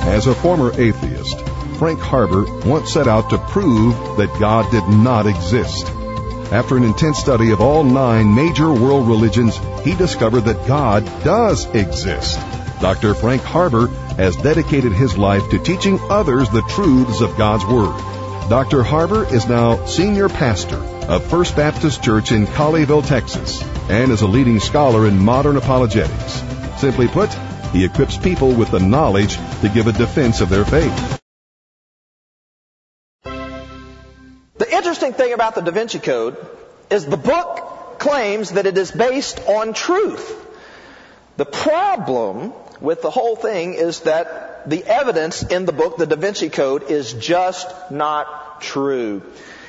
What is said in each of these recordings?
As a former atheist, Frank Harbor once set out to prove that God did not exist. After an intense study of all 9 major world religions, he discovered that God does exist. Dr. Frank Harbor has dedicated his life to teaching others the truths of God's Word. Dr. Harbor is now senior pastor of First Baptist Church in Colleyville, Texas, and is a leading scholar in modern apologetics. Simply put, he equips people with the knowledge to give a defense of their faith. The interesting thing about the Da Vinci Code is the book claims that it is based on truth. The problem with the whole thing is that the evidence in the book, the Da Vinci Code, is just not true.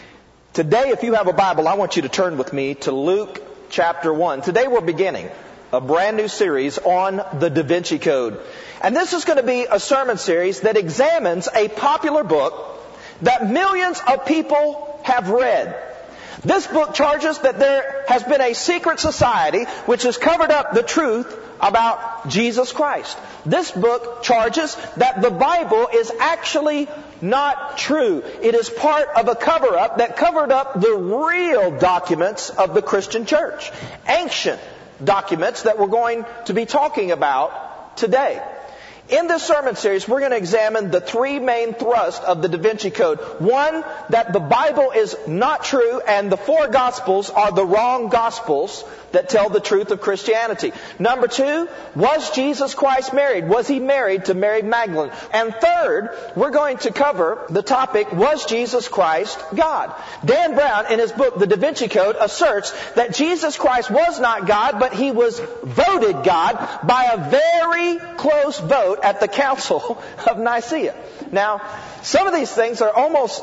Today, if you have a Bible, I want you to turn with me to Luke chapter 1. Today we're beginning a brand new series on the Da Vinci Code. And this is going to be a sermon series that examines a popular book that millions of people have read. This book charges that there has been a secret society which has covered up the truth about Jesus Christ. This book charges that the Bible is actually not true. It is part of a cover-up that covered up the real documents of the Christian church. Ancient documents that we're going to be talking about today. In this sermon series, we're going to examine the 3 main thrusts of the Da Vinci Code. One, that the Bible is not true and the 4 Gospels are the wrong Gospels that tell the truth of Christianity. Number 2, was Jesus Christ married? Was he married to Mary Magdalene? And third, we're going to cover the topic, was Jesus Christ God? Dan Brown, in his book, The Da Vinci Code, asserts that Jesus Christ was not God, but he was voted God by a very close vote at the Council of Nicaea. Now, some of these things are almost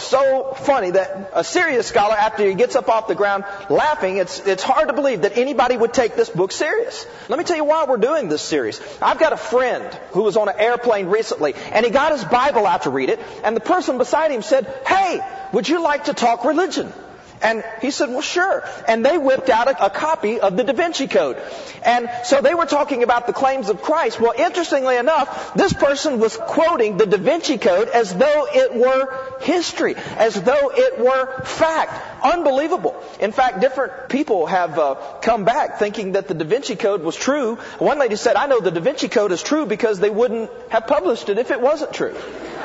so funny that a serious scholar, after he gets up off the ground laughing, it's hard to believe that anybody would take this book serious. Let me tell you why we're doing this series. I've got a friend who was on an airplane recently, and he got his Bible out to read it, and the person beside him said, "Hey, would you like to talk religion?" And he said, "Well, sure." And they whipped out a copy of the Da Vinci Code. And so they were talking about the claims of Christ. Well, interestingly enough, this person was quoting the Da Vinci Code as though it were history, as though it were fact. Unbelievable. In fact, different people have come back thinking that the Da Vinci Code was true. One lady said, "I know the Da Vinci Code is true because they wouldn't have published it if it wasn't true."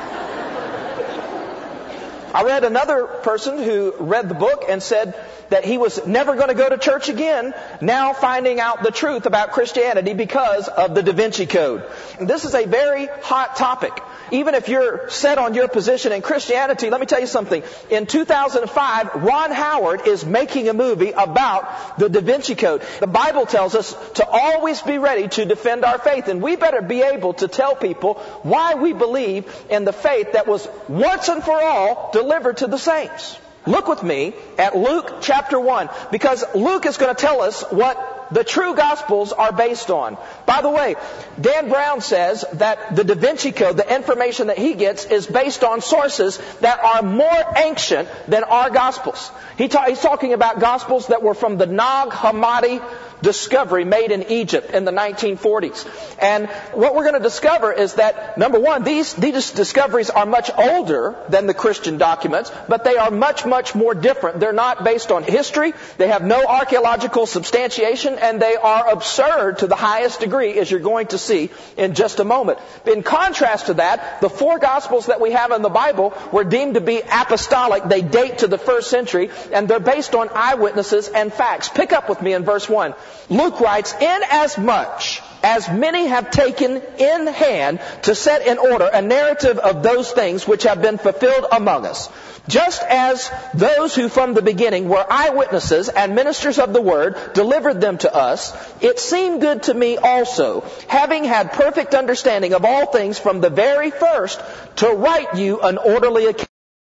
I read another person who read the book and said that he was never going to go to church again, now finding out the truth about Christianity because of the Da Vinci Code. And this is a very hot topic. Even if you're set on your position in Christianity, let me tell you something. In 2005, Ron Howard is making a movie about the Da Vinci Code. The Bible tells us to always be ready to defend our faith, and we better be able to tell people why we believe in the faith that was once and for all delivered to the saints. Look with me at Luke chapter 1, because Luke is going to tell us what the true Gospels are based on. By the way, Dan Brown says that the Da Vinci Code, the information that he gets, is based on sources that are more ancient than our Gospels. He's talking about Gospels that were from the Nag Hammadi discovery made in Egypt in the 1940s. And what we're going to discover is that, number one, these discoveries are much older than the Christian documents, but they are much, much more different. They're not based on history. They have no archaeological substantiation, and they are absurd to the highest degree, as you're going to see in just a moment. In contrast to that, the 4 Gospels that we have in the Bible were deemed to be apostolic. They date to the 1st century, and they're based on eyewitnesses and facts. Pick up with me in verse 1. Luke writes, "Inasmuch as many have taken in hand to set in order a narrative of those things which have been fulfilled among us, just as those who from the beginning were eyewitnesses and ministers of the word delivered them to us, it seemed good to me also, having had perfect understanding of all things from the very first, to write you an orderly account,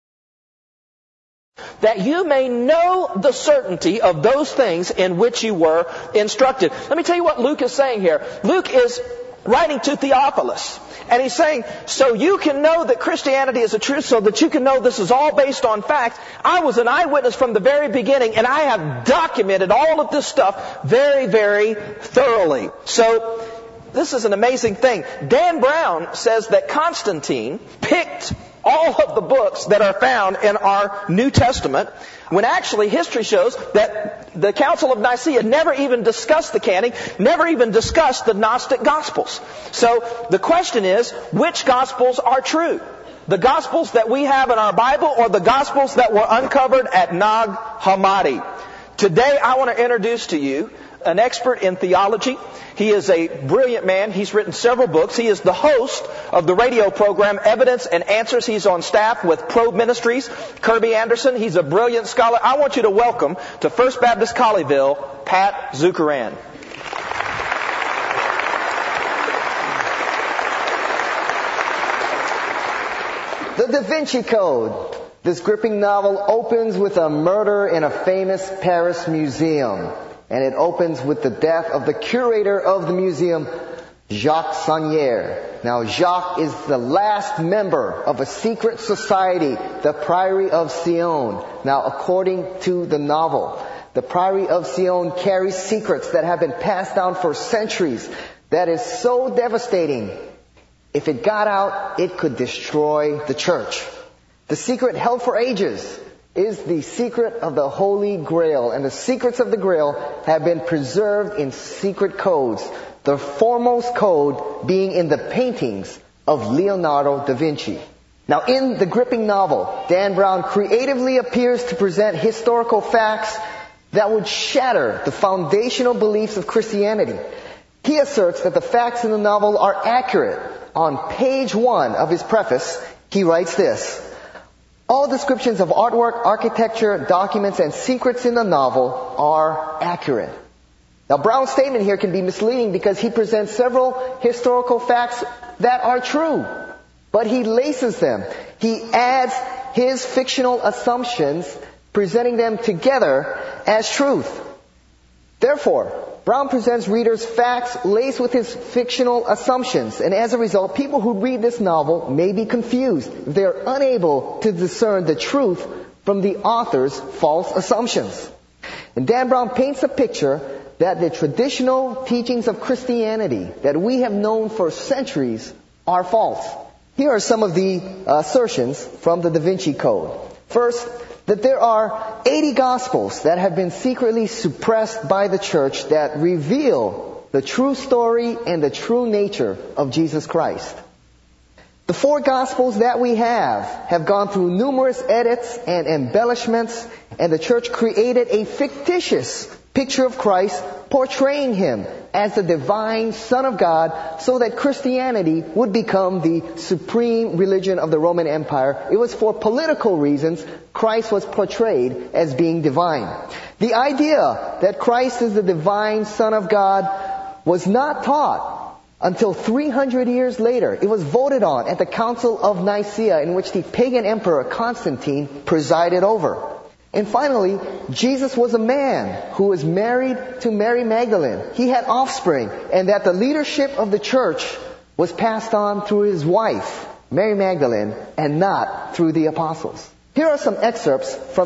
that you may know the certainty of those things in which you were instructed." Let me tell you what Luke is saying here. Luke is writing to Theophilus, and he's saying, so you can know that Christianity is a truth, so that you can know this is all based on fact. I was an eyewitness from the very beginning, and I have documented all of this stuff very, very thoroughly. So This is an amazing thing. Dan Brown says that Constantine picked all of the books that are found in our New Testament, when actually history shows that the Council of Nicaea never even discussed the canon, never even discussed the Gnostic Gospels. So the question is, which Gospels are true? The Gospels that we have in our Bible, or the Gospels that were uncovered at Nag Hammadi? Today I want to introduce to you an expert in theology. He is a brilliant man. He's written several books. He is the host of the radio program Evidence and Answers. He's on staff with Probe Ministries. Kirby Anderson, he's a brilliant scholar. I want you to welcome to First Baptist Colleyville, Pat Zukeran. The Da Vinci Code. This gripping novel opens with a murder in a famous Paris museum. And it opens with the death of the curator of the museum, Jacques Sonnier. Now, Jacques is the last member of a secret society, the Priory of Sion. Now, according to the novel, the Priory of Sion carries secrets that have been passed down for centuries. That is so devastating. If it got out, it could destroy the church. The secret held for ages is the secret of the Holy Grail. And the secrets of the Grail have been preserved in secret codes. The foremost code being in the paintings of Leonardo da Vinci. Now, in the gripping novel, Dan Brown creatively appears to present historical facts that would shatter the foundational beliefs of Christianity. He asserts that the facts in the novel are accurate. On page 1 of his preface, he writes this: all descriptions of artwork, architecture, documents, and secrets in the novel are accurate. Now, Brown's statement here can be misleading because he presents several historical facts that are true, but he laces them. He adds his fictional assumptions, presenting them together as truth. Therefore, Brown presents readers facts laced with his fictional assumptions, and as a result, people who read this novel may be confused. They're unable to discern the truth from the author's false assumptions. And Dan Brown paints a picture that the traditional teachings of Christianity that we have known for centuries are false. Here are some of the assertions from the Da Vinci Code. First, that there are 80 Gospels that have been secretly suppressed by the church that reveal the true story and the true nature of Jesus Christ. The 4 Gospels that we have gone through numerous edits and embellishments, and the church created a fictitious picture of Christ, portraying Him as the divine Son of God, so that Christianity would become the supreme religion of the Roman Empire. It was for political reasons Christ was portrayed as being divine. The idea that Christ is the divine Son of God was not taught until 300 years later. It was voted on at the Council of Nicaea, in which the pagan emperor Constantine presided over. And finally, Jesus was a man who was married to Mary Magdalene. He had offspring, and that the leadership of the church was passed on through his wife, Mary Magdalene, and not through the apostles. Here are some excerpts from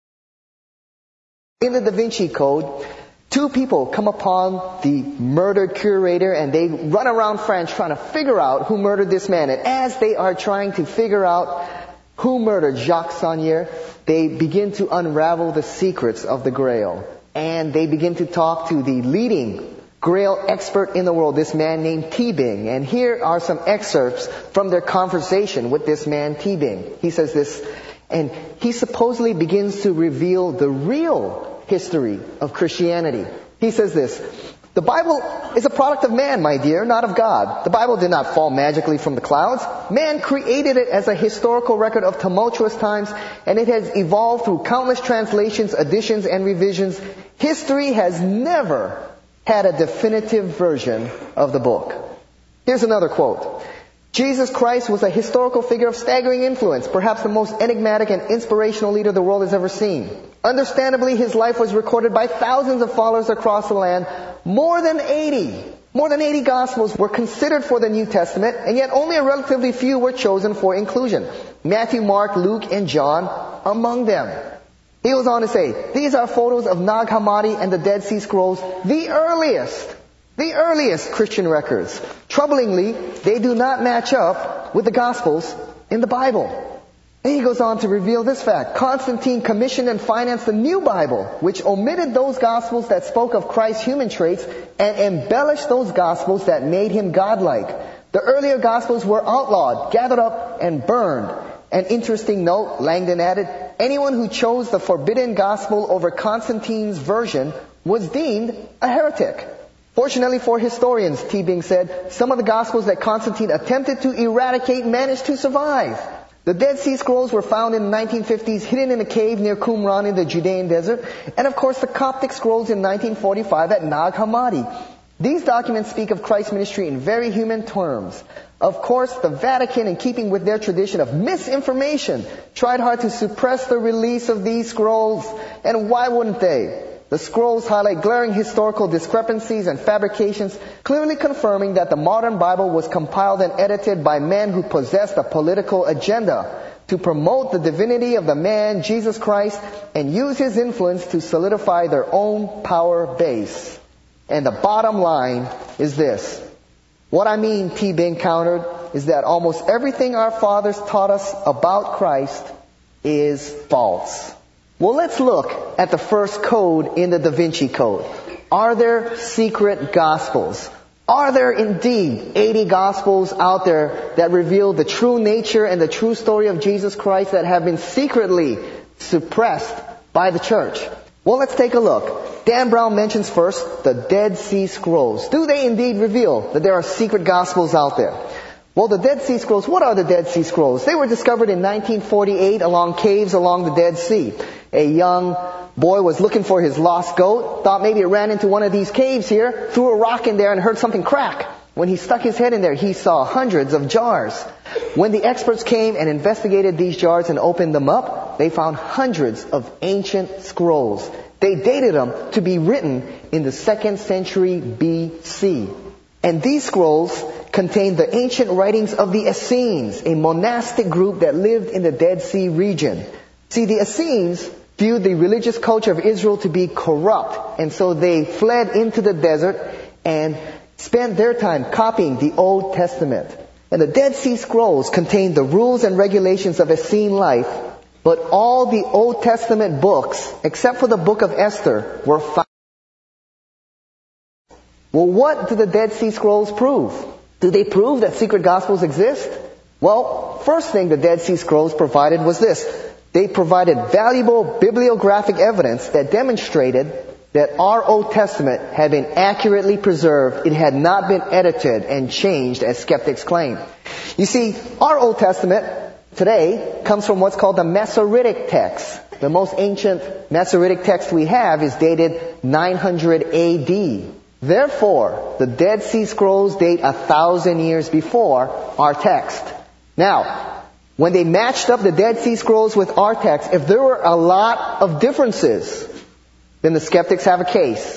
in the Da Vinci Code. 2 people come upon the murdered curator, and they run around France trying to figure out who murdered this man. And as they are trying to figure out who murdered Jacques Sonnier, they begin to unravel the secrets of the Grail. And they begin to talk to the leading Grail expert in the world, this man named Teabing. And here are some excerpts from their conversation with this man Teabing. He says this, and he supposedly begins to reveal the real history of Christianity. He says this: the Bible is a product of man, my dear, not of God. The Bible did not fall magically from the clouds. Man created it as a historical record of tumultuous times, and it has evolved through countless translations, additions, and revisions. History has never had a definitive version of the book. Here's another quote. Jesus Christ was a historical figure of staggering influence, perhaps the most enigmatic and inspirational leader the world has ever seen. Understandably, his life was recorded by thousands of followers across the land. More than 80 Gospels were considered for the New Testament, and yet only a relatively few were chosen for inclusion. Matthew, Mark, Luke, and John among them. He goes on to say, these are photos of Nag Hammadi and the Dead Sea Scrolls, the earliest The earliest Christian records. Troublingly, they do not match up with the Gospels in the Bible. And he goes on to reveal this fact. Constantine commissioned and financed the new Bible, which omitted those Gospels that spoke of Christ's human traits and embellished those Gospels that made him godlike. The earlier Gospels were outlawed, gathered up, and burned. An interesting note, Langdon added, anyone who chose the forbidden Gospel over Constantine's version was deemed a heretic. Fortunately for historians, T. Bing said, some of the Gospels that Constantine attempted to eradicate managed to survive. The Dead Sea Scrolls were found in the 1950s, hidden in a cave near Qumran in the Judean desert, and of course the Coptic Scrolls in 1945 at Nag Hammadi. These documents speak of Christ's ministry in very human terms. Of course, the Vatican, in keeping with their tradition of misinformation, tried hard to suppress the release of these scrolls. And why wouldn't they? The scrolls highlight glaring historical discrepancies and fabrications, clearly confirming that the modern Bible was compiled and edited by men who possessed a political agenda to promote the divinity of the man, Jesus Christ, and use his influence to solidify their own power base. And the bottom line is this. What I mean, T. Bing countered, is that almost everything our fathers taught us about Christ is false. Well, let's look at the first code in the Da Vinci Code. Are there secret gospels? Are there indeed 80 gospels out there that reveal the true nature and the true story of Jesus Christ that have been secretly suppressed by the church? Well, let's take a look. Dan Brown mentions first the Dead Sea Scrolls. Do they indeed reveal that there are secret gospels out there? Well, the Dead Sea Scrolls, what are the Dead Sea Scrolls? They were discovered in 1948 along caves along the Dead Sea. A young boy was looking for his lost goat, thought maybe it ran into one of these caves here, threw a rock in there and heard something crack. When he stuck his head in there, he saw hundreds of jars. When the experts came and investigated these jars and opened them up, they found hundreds of ancient scrolls. They dated them to be written in the 2nd century BC. And these scrolls contain the ancient writings of the Essenes, a monastic group that lived in the Dead Sea region. See, the Essenes viewed the religious culture of Israel to be corrupt, and so they fled into the desert and spent their time copying the Old Testament. And the Dead Sea Scrolls contain the rules and regulations of Essene life, but all the Old Testament books, except for the book of Esther, were found. Well, what do the Dead Sea Scrolls prove? Do they prove that secret gospels exist? Well, first thing the Dead Sea Scrolls provided was this. They provided valuable bibliographic evidence that demonstrated that our Old Testament had been accurately preserved. It had not been edited and changed as skeptics claim. You see, our Old Testament today comes from what's called the Masoretic text. The most ancient Masoretic text we have is dated 900 AD. Therefore, the Dead Sea Scrolls date 1,000 years before our text. Now, when they matched up the Dead Sea Scrolls with our text, if there were a lot of differences, then the skeptics have a case.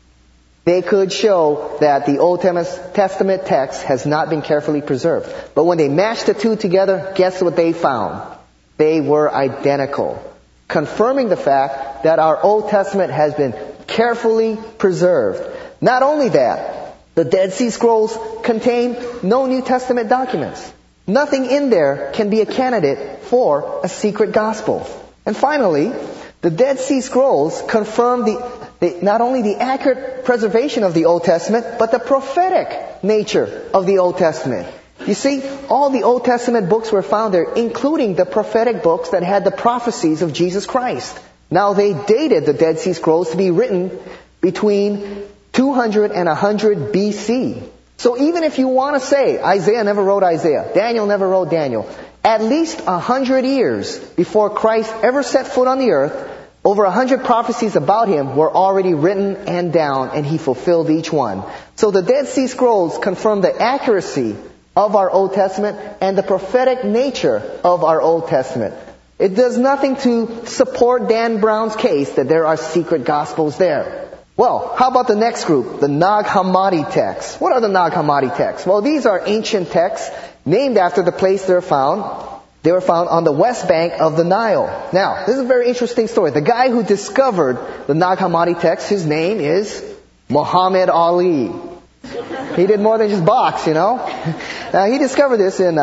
They could show that the Old Testament text has not been carefully preserved. But when they matched the two together, guess what they found? They were identical, confirming the fact that our Old Testament has been carefully preserved. Not only that, the Dead Sea Scrolls contain no New Testament documents. Nothing in there can be a candidate for a secret gospel. And finally, the Dead Sea Scrolls confirm not only the accurate preservation of the Old Testament, but the prophetic nature of the Old Testament. You see, all the Old Testament books were found there, including the prophetic books that had the prophecies of Jesus Christ. Now, they dated the Dead Sea Scrolls to be written between 200 and 100 BC. So even if you want to say Isaiah never wrote Isaiah, Daniel never wrote Daniel, at least 100 years before Christ ever set foot on the earth, over 100 prophecies about him were already written and down, and he fulfilled each one. So the Dead Sea Scrolls confirm the accuracy of our Old Testament and the prophetic nature of our Old Testament. It does nothing to support Dan Brown's case that there are secret gospels there. Well, how about the next group, the Nag Hammadi texts? What are the Nag Hammadi texts? Well, these are ancient texts named after the place they're found. They were found on the west bank of the Nile. Now, this is a very interesting story. The guy who discovered the Nag Hammadi text, his name is Muhammad Ali. He did more than just box, you know. He discovered this in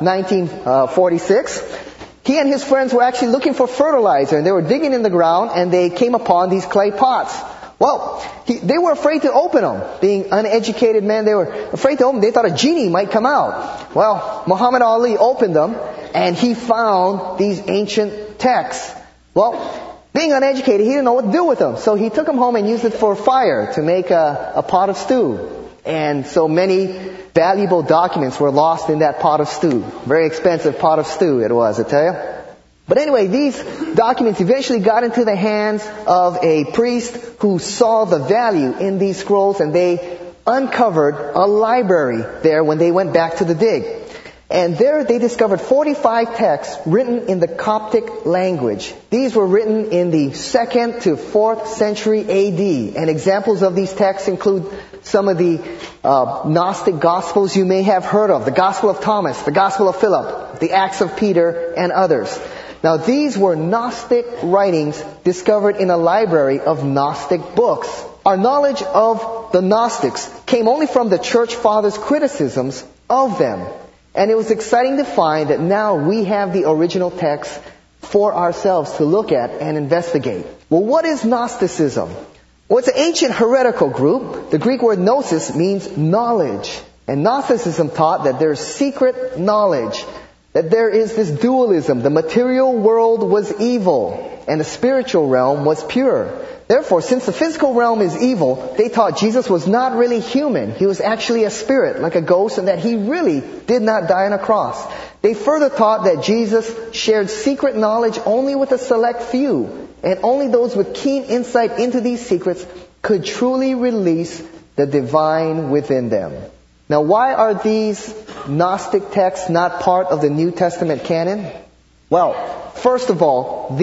1946. He and his friends were actually looking for fertilizer, and they were digging in the ground, and they came upon these clay pots. Well, they were afraid to open them. Being uneducated men, they were afraid to open them. They thought a genie might come out. Well, Muhammad Ali opened them, and he found these ancient texts. Well, being uneducated, he didn't know what to do with them. So he took them home and used it for fire to make a pot of stew. And so many valuable documents were lost in that pot of stew. Very expensive pot of stew it was, I tell you. But anyway, these documents eventually got into the hands of a priest who saw the value in these scrolls, and they uncovered a library there when they went back to the dig. And there they discovered 45 texts written in the Coptic language. These were written in the 2nd to 4th century AD. And examples of these texts include some of the Gnostic Gospels you may have heard of. The Gospel of Thomas, the Gospel of Philip, the Acts of Peter, and others. Now these were Gnostic writings discovered in a library of Gnostic books. Our knowledge of the Gnostics came only from the Church Fathers' criticisms of them. And it was exciting to find that now we have the original text for ourselves to look at and investigate. Well, what is Gnosticism? Well, it's an ancient heretical group. The Greek word gnosis means knowledge. And Gnosticism taught that there's secret knowledge, that there is this dualism. The material world was evil, and the spiritual realm was pure. Therefore, since the physical realm is evil, they taught Jesus was not really human. He was actually a spirit, like a ghost, and that he really did not die on a cross. They further taught that Jesus shared secret knowledge only with a select few, and only those with keen insight into these secrets could truly release the divine within them. Now, why are these Gnostic texts not part of the New Testament canon? Well, first of all,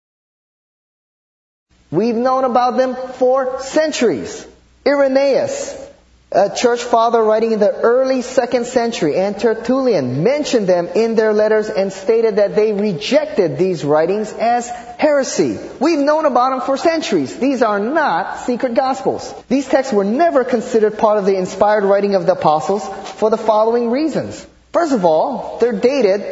we've known about them for centuries. Irenaeus, a church father writing in the early 2nd century, and Tertullian mentioned them in their letters and stated that they rejected these writings as heresy. We've known about them for centuries. These are not secret gospels. These texts were never considered part of the inspired writing of the apostles for the following reasons. First of all, they're dated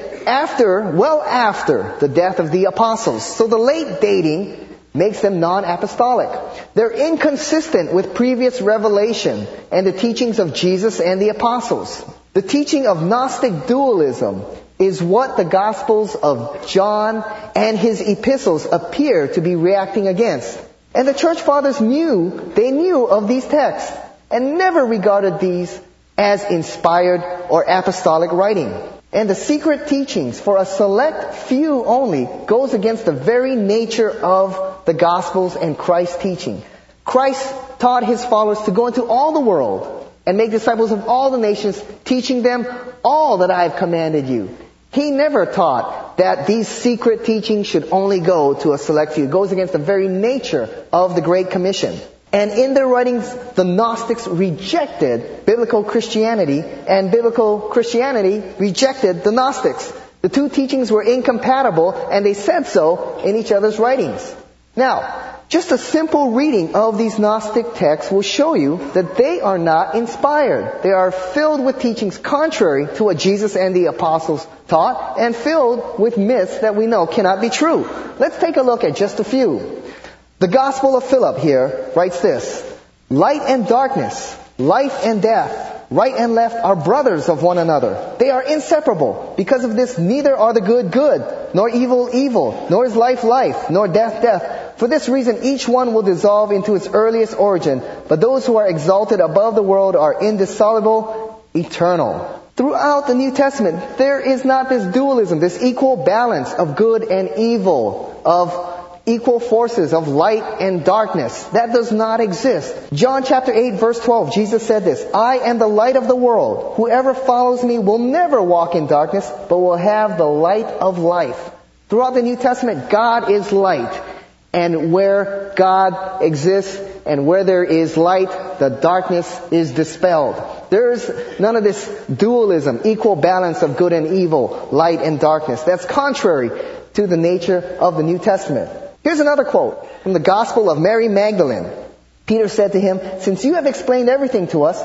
well after the death of the apostles. So the late dating makes them non-apostolic. They're inconsistent with previous revelation and the teachings of Jesus and the apostles. The teaching of Gnostic dualism is what the Gospels of John and his epistles appear to be reacting against. And the church fathers knew of these texts and never regarded these as inspired or apostolic writing. And the secret teachings for a select few only goes against the very nature of the Gospels and Christ's teaching. Christ taught his followers to go into all the world and make disciples of all the nations, teaching them all that I have commanded you. He never taught that these secret teachings should only go to a select few. It goes against the very nature of the Great Commission. And in their writings, the Gnostics rejected biblical Christianity, and biblical Christianity rejected the Gnostics. The two teachings were incompatible, and they said so in each other's writings. Now, just a simple reading of these Gnostic texts will show you that they are not inspired. They are filled with teachings contrary to what Jesus and the apostles taught, and filled with myths that we know cannot be true. Let's take a look at just a few. The Gospel of Philip here writes this: light and darkness, life and death, right and left are brothers of one another. They are inseparable. Because of this, neither are the good good, nor evil evil, nor is life life, nor death death. For this reason, each one will dissolve into its earliest origin, but those who are exalted above the world are indissoluble, eternal. Throughout the New Testament, there is not this dualism, this equal balance of good and evil, of equal forces of light and darkness. That does not exist. John chapter 8 verse 12, Jesus said this: I am the light of the world. Whoever follows me will never walk in darkness, but will have the light of life. Throughout the New Testament, God is light. And where God exists and where there is light, the darkness is dispelled. There's none of this dualism, equal balance of good and evil, light and darkness. That's contrary to the nature of the New Testament. Here's another quote from the Gospel of Mary Magdalene. Peter said to him, since you have explained everything to us,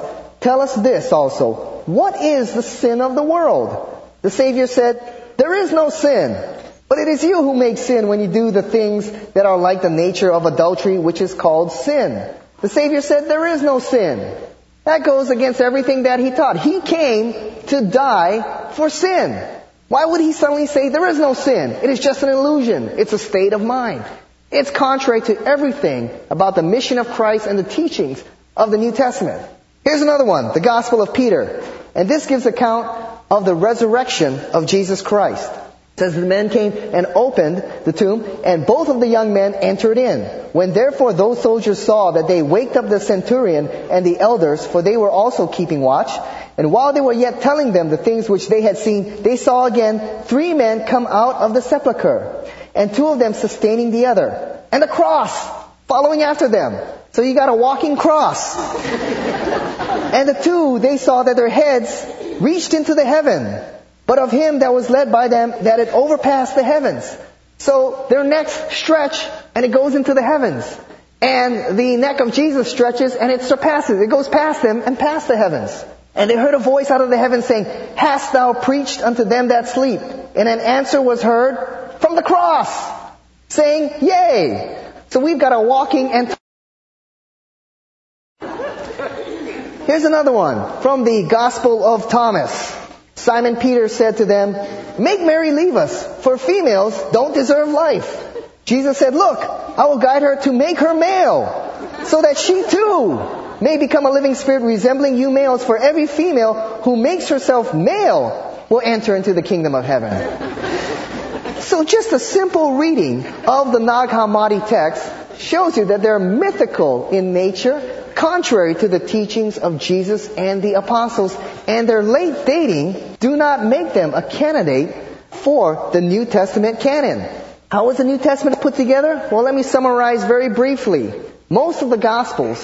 tell us this also. What is the sin of the world? The Savior said, there is no sin. But it is you who make sin when you do the things that are like the nature of adultery, which is called sin. The Savior said, there is no sin. That goes against everything that He taught. He came to die for sin. Why would He suddenly say there is no sin? It is just an illusion. It's a state of mind. It's contrary to everything about the mission of Christ and the teachings of the New Testament. Here's another one, the Gospel of Peter. And this gives account of the resurrection of Jesus Christ. It says the men came and opened the tomb, and both of the young men entered in. When therefore those soldiers saw that, they waked up the centurion and the elders, for they were also keeping watch. And while they were yet telling them the things which they had seen, they saw again 3 men come out of the sepulchre, and 2 of them sustaining the other, and a cross following after them. So you got a walking cross. And the 2, they saw that their heads reached into the heaven, but of Him that was led by them, that it overpassed the heavens. So their necks stretch, and it goes into the heavens. And the neck of Jesus stretches, and it surpasses. It goes past them and past the heavens. And they heard a voice out of the heavens saying, Hast thou preached unto them that sleep? And an answer was heard from the cross, saying, Yea. So we've got a walking and... Here's another one from the Gospel of Thomas. Simon Peter said to them, Make Mary leave us, for females don't deserve life. Jesus said, Look, I will guide her to make her male, so that she too may become a living spirit resembling you males, for every female who makes herself male will enter into the kingdom of heaven. So just a simple reading of the Nag Hammadi text shows you that they're mythical in nature, contrary to the teachings of Jesus and the apostles, and their late dating do not make them a candidate for the New Testament canon. How was the New Testament put together? Well, let me summarize very briefly. Most of the Gospels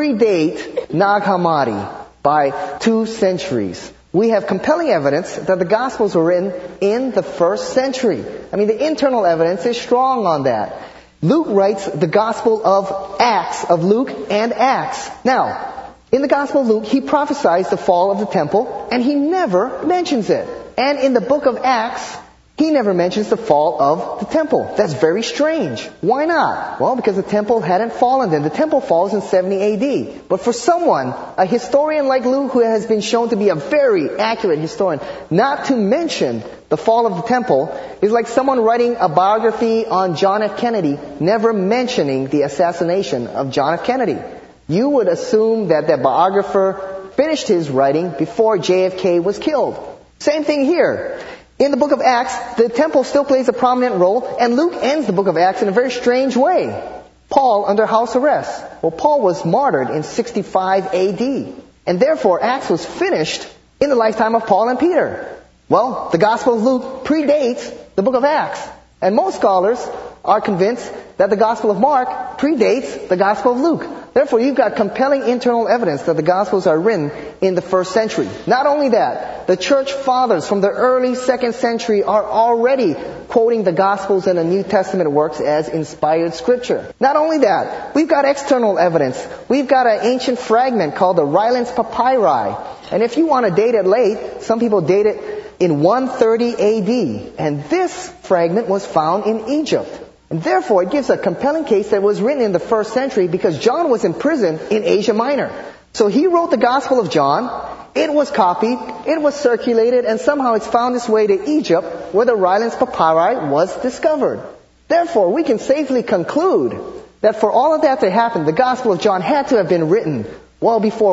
predate Nag Hammadi by 2 centuries. We have compelling evidence that the Gospels were written in the 1st century. I mean, the internal evidence is strong on that. Luke writes the Gospel of Acts, of Luke and Acts. Now, in the Gospel of Luke, he prophesies the fall of the temple, and he never mentions it. And in the book of Acts, he never mentions the fall of the temple. That's very strange. Why not? Well, because the temple hadn't fallen then. The temple falls in 70 AD. But for someone, a historian like Luke, who has been shown to be a very accurate historian, not to mention the fall of the temple is like someone writing a biography on John F. Kennedy, never mentioning the assassination of John F. Kennedy. You would assume that the biographer finished his writing before JFK was killed. Same thing here. In the book of Acts, the temple still plays a prominent role, and Luke ends the book of Acts in a very strange way. Paul under house arrest. Well, Paul was martyred in 65 AD, and therefore Acts was finished in the lifetime of Paul and Peter. Well, the Gospel of Luke predates the book of Acts, and most scholars are convinced that the Gospel of Mark predates the Gospel of Luke. Therefore, you've got compelling internal evidence that the Gospels are written in the 1st century. Not only that, the church fathers from the early 2nd century are already quoting the Gospels and the New Testament works as inspired scripture. Not only that, we've got external evidence. We've got an ancient fragment called the Rylands Papyri. And if you want to date it late, some people date it in 130 AD. And this fragment was found in Egypt. And therefore, it gives a compelling case that it was written in the 1st century because John was in prison in Asia Minor. So he wrote the Gospel of John. It was copied, it was circulated, and somehow it's found its way to Egypt, where the Rylands Papyri was discovered. Therefore, we can safely conclude that for all of that to happen, the Gospel of John had to have been written well before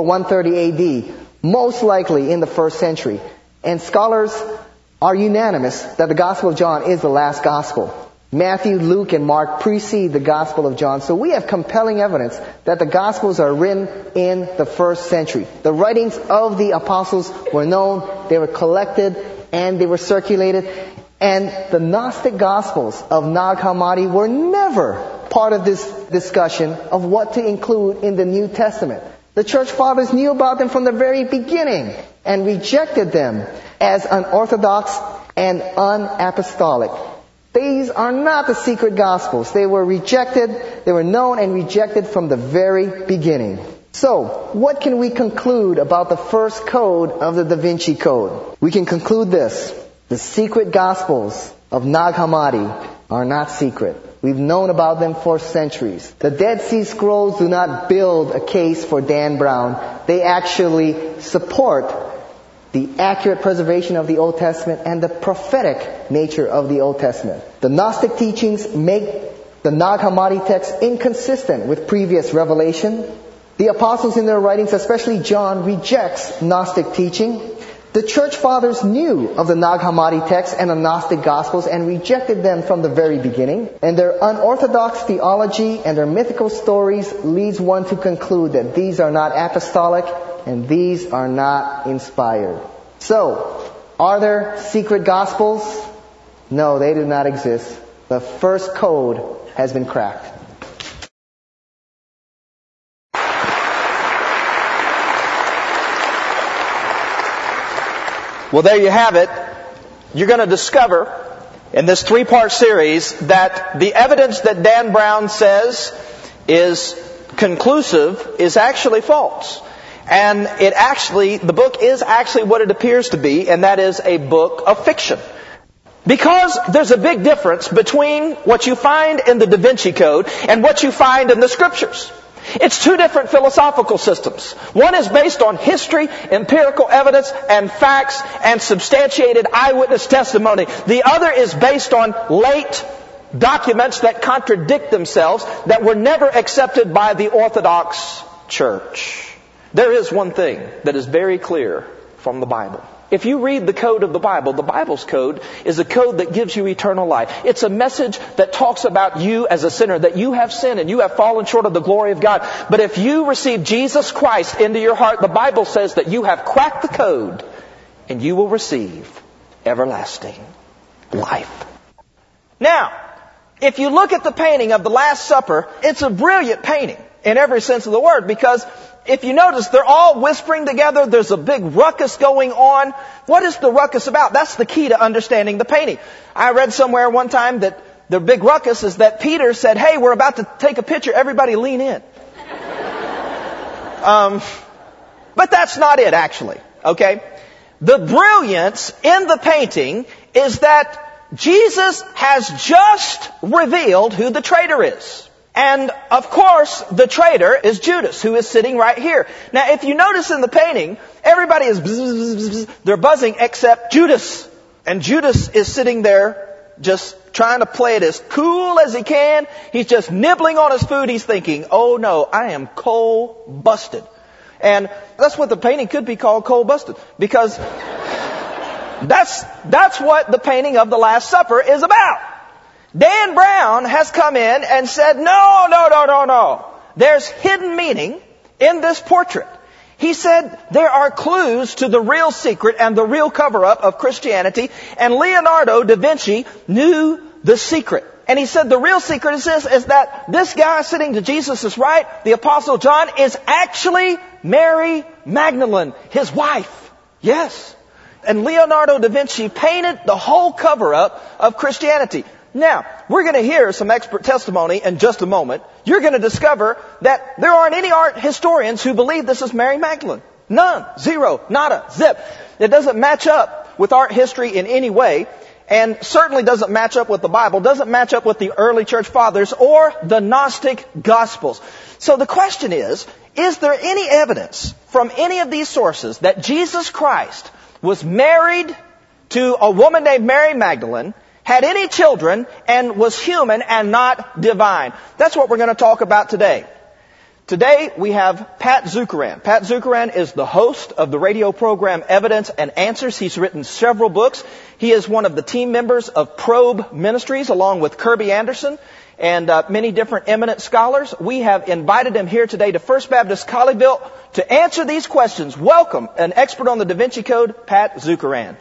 130 AD, most likely in the 1st century. And scholars are unanimous that the Gospel of John is the last Gospel. Matthew, Luke, and Mark precede the Gospel of John. So we have compelling evidence that the Gospels are written in the 1st century. The writings of the apostles were known, they were collected, and they were circulated. And the Gnostic Gospels of Nag Hammadi were never part of this discussion of what to include in the New Testament. The church fathers knew about them from the very beginning and rejected them as unorthodox and unapostolic. These are not the secret Gospels. They were rejected, they were known and rejected from the very beginning. So, what can we conclude about the first code of the Da Vinci Code? We can conclude this. The secret Gospels of Nag Hammadi are not secret. We've known about them for centuries. The Dead Sea Scrolls do not build a case for Dan Brown. They actually support the accurate preservation of the Old Testament and the prophetic nature of the Old Testament. The Gnostic teachings make the Nag Hammadi text inconsistent with previous revelation. The apostles in their writings, especially John, rejects Gnostic teaching. The church fathers knew of the Nag Hammadi text and the Gnostic Gospels and rejected them from the very beginning. And their unorthodox theology and their mythical stories leads one to conclude that these are not apostolic and these are not inspired. So, are there secret Gospels? No, they do not exist. The first code has been cracked. Well, there you have it. You're going to discover in this 3-part series that the evidence that Dan Brown says is conclusive is actually false. And the book is actually what it appears to be, and that is a book of fiction. Because there's a big difference between what you find in the Da Vinci Code and what you find in the Scriptures. It's two different philosophical systems. One is based on history, empirical evidence, and facts, and substantiated eyewitness testimony. The other is based on late documents that contradict themselves, that were never accepted by the Orthodox Church. There is one thing that is very clear from the Bible. If you read the code of the Bible's code is a code that gives you eternal life. It's a message that talks about you as a sinner, that you have sinned and you have fallen short of the glory of God. But if you receive Jesus Christ into your heart, the Bible says that you have cracked the code and you will receive everlasting life. Now, if you look at the painting of the Last Supper, it's a brilliant painting in every sense of the word, because if you notice, they're all whispering together. There's a big ruckus going on. What is the ruckus about? That's the key to understanding the painting. I read somewhere one time that the big ruckus is that Peter said, "Hey, we're about to take a picture. Everybody lean in." But that's not it, actually. Okay? The brilliance in the painting is that Jesus has just revealed who the traitor is. And, of course, the traitor is Judas, who is sitting right here. Now, if you notice in the painting, everybody is they're buzzing except Judas. And Judas is sitting there just trying to play it as cool as he can. He's just nibbling on his food. He's thinking, "Oh no, I am cold busted." And that's what the painting could be called, cold busted. Because that's what the painting of the Last Supper is about. Dan Brown has come in and said, no. There's hidden meaning in this portrait. He said there are clues to the real secret and the real cover-up of Christianity, and Leonardo da Vinci knew the secret. And he said the real secret is that this guy sitting to Jesus' right, the Apostle John, is actually Mary Magdalene, his wife. Yes. And Leonardo da Vinci painted the whole cover-up of Christianity. Now, we're going to hear some expert testimony in just a moment. You're going to discover that there aren't any art historians who believe this is Mary Magdalene. None. Zero. Nada. Zip. It doesn't match up with art history in any way, and certainly doesn't match up with the Bible, doesn't match up with the early church fathers or the Gnostic Gospels. So the question is there any evidence from any of these sources that Jesus Christ was married to a woman named Mary Magdalene, had any children, and was human and not divine? That's what we're going to talk about today. Today we have Pat Zukeran. Pat Zukeran is the host of the radio program Evidence and Answers. He's written several books. He is one of the team members of Probe Ministries along with Kirby Anderson and many different eminent scholars. We have invited him here today to First Baptist Colleyville to answer these questions. Welcome, an expert on the Da Vinci Code, Pat Zukeran.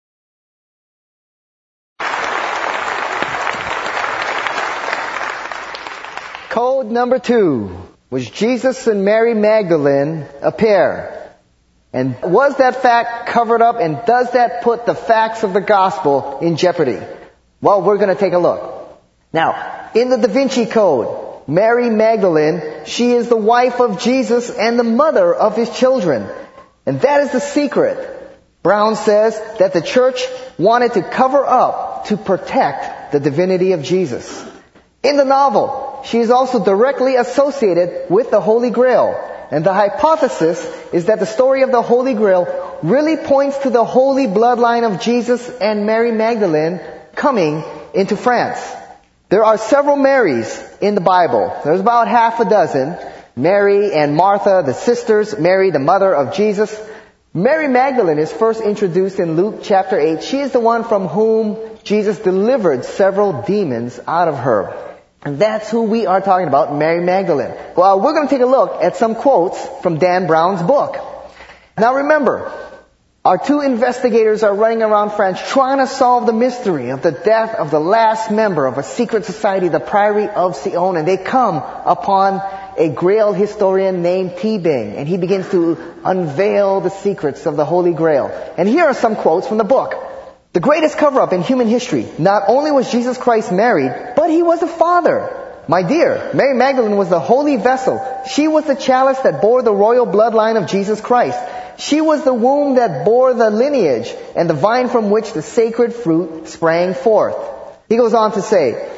Code number 2. Was Jesus and Mary Magdalene a pair? And was that fact covered up, and does that put the facts of the gospel in jeopardy? Well, we're going to take a look. Now, in the Da Vinci Code, Mary Magdalene, she is the wife of Jesus and the mother of his children. And that is the secret. Brown says that the church wanted to cover up to protect the divinity of Jesus. In the novel, she is also directly associated with the Holy Grail. And the hypothesis is that the story of the Holy Grail really points to the holy bloodline of Jesus and Mary Magdalene coming into France. There are several Marys in the Bible. There's about half a dozen. Mary and Martha, the sisters, Mary, the mother of Jesus. Mary Magdalene is first introduced in Luke chapter 8. She is the one from whom Jesus delivered several demons out of her. And that's who we are talking about, Mary Magdalene. Well, we're going to take a look at some quotes from Dan Brown's book. Now remember, our two investigators are running around France trying to solve the mystery of the death of the last member of a secret society, the Priory of Sion, and they come upon a Grail historian named T. Bing, and he begins to unveil the secrets of the Holy Grail. And here are some quotes from the book. The greatest cover-up in human history. Not only was Jesus Christ married, but he was a father. My dear, Mary Magdalene was the holy vessel. She was the chalice that bore the royal bloodline of Jesus Christ. She was the womb that bore the lineage and the vine from which the sacred fruit sprang forth. He goes on to say,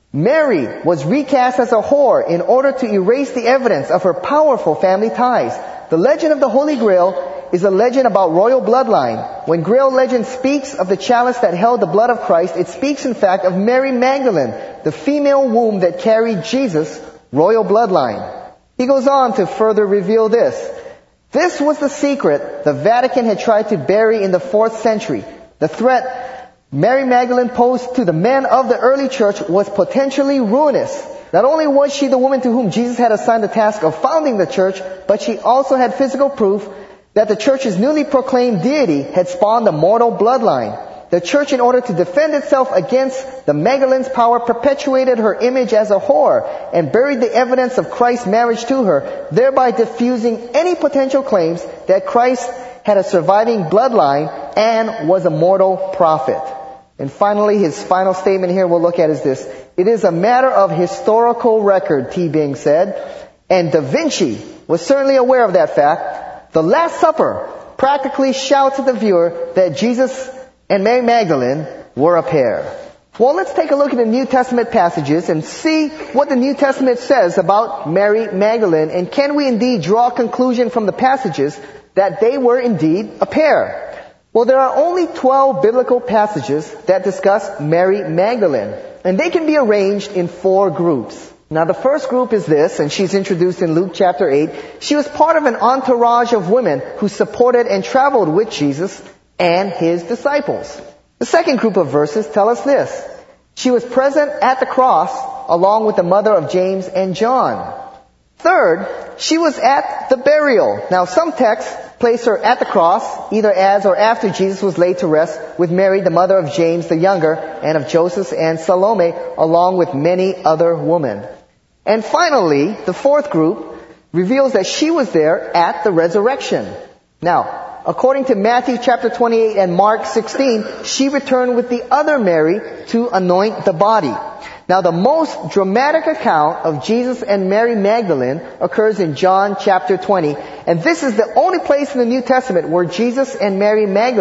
Mary was recast as a whore in order to erase the evidence of her powerful family ties. The legend of the Holy Grail is a legend about royal bloodline. When Grail legend speaks of the chalice that held the blood of Christ, it speaks in fact of Mary Magdalene, the female womb that carried Jesus' royal bloodline. He goes on to further reveal this. This was the secret the Vatican had tried to bury in the 4th century. The threat Mary Magdalene posed to the men of the early church was potentially ruinous. Not only was she the woman to whom Jesus had assigned the task of founding the church, but she also had physical proof that the church's newly proclaimed deity had spawned a mortal bloodline. The church, in order to defend itself against the Magdalene's power, perpetuated her image as a whore and buried the evidence of Christ's marriage to her, thereby diffusing any potential claims that Christ had a surviving bloodline and was a mortal prophet. And finally, his final statement here we'll look at is this. It is a matter of historical record, T. Bing said, and Da Vinci was certainly aware of that fact. The Last Supper practically shouts at the viewer that Jesus and Mary Magdalene were a pair. Well, let's take a look at the New Testament passages and see what the New Testament says about Mary Magdalene, and can we indeed draw a conclusion from the passages that they were indeed a pair? Well, there are only 12 biblical passages that discuss Mary Magdalene, and they can be arranged in 4 groups. Now, the first group is this, and she's introduced in Luke chapter 8. She was part of an entourage of women who supported and traveled with Jesus and his disciples. The second group of verses tell us this. She was present at the cross along with the mother of James and John. Third, she was at the burial. Now, some texts place her at the cross, either as or after Jesus was laid to rest, with Mary, the mother of James the younger, and of Joseph and Salome, along with many other women. And finally, the fourth group reveals that she was there at the resurrection. Now, according to Matthew chapter 28 and Mark 16, she returned with the other Mary to anoint the body. Now, the most dramatic account of Jesus and Mary Magdalene occurs in John chapter 20. And this is the only place in the New Testament where Jesus and Mary Magdalene,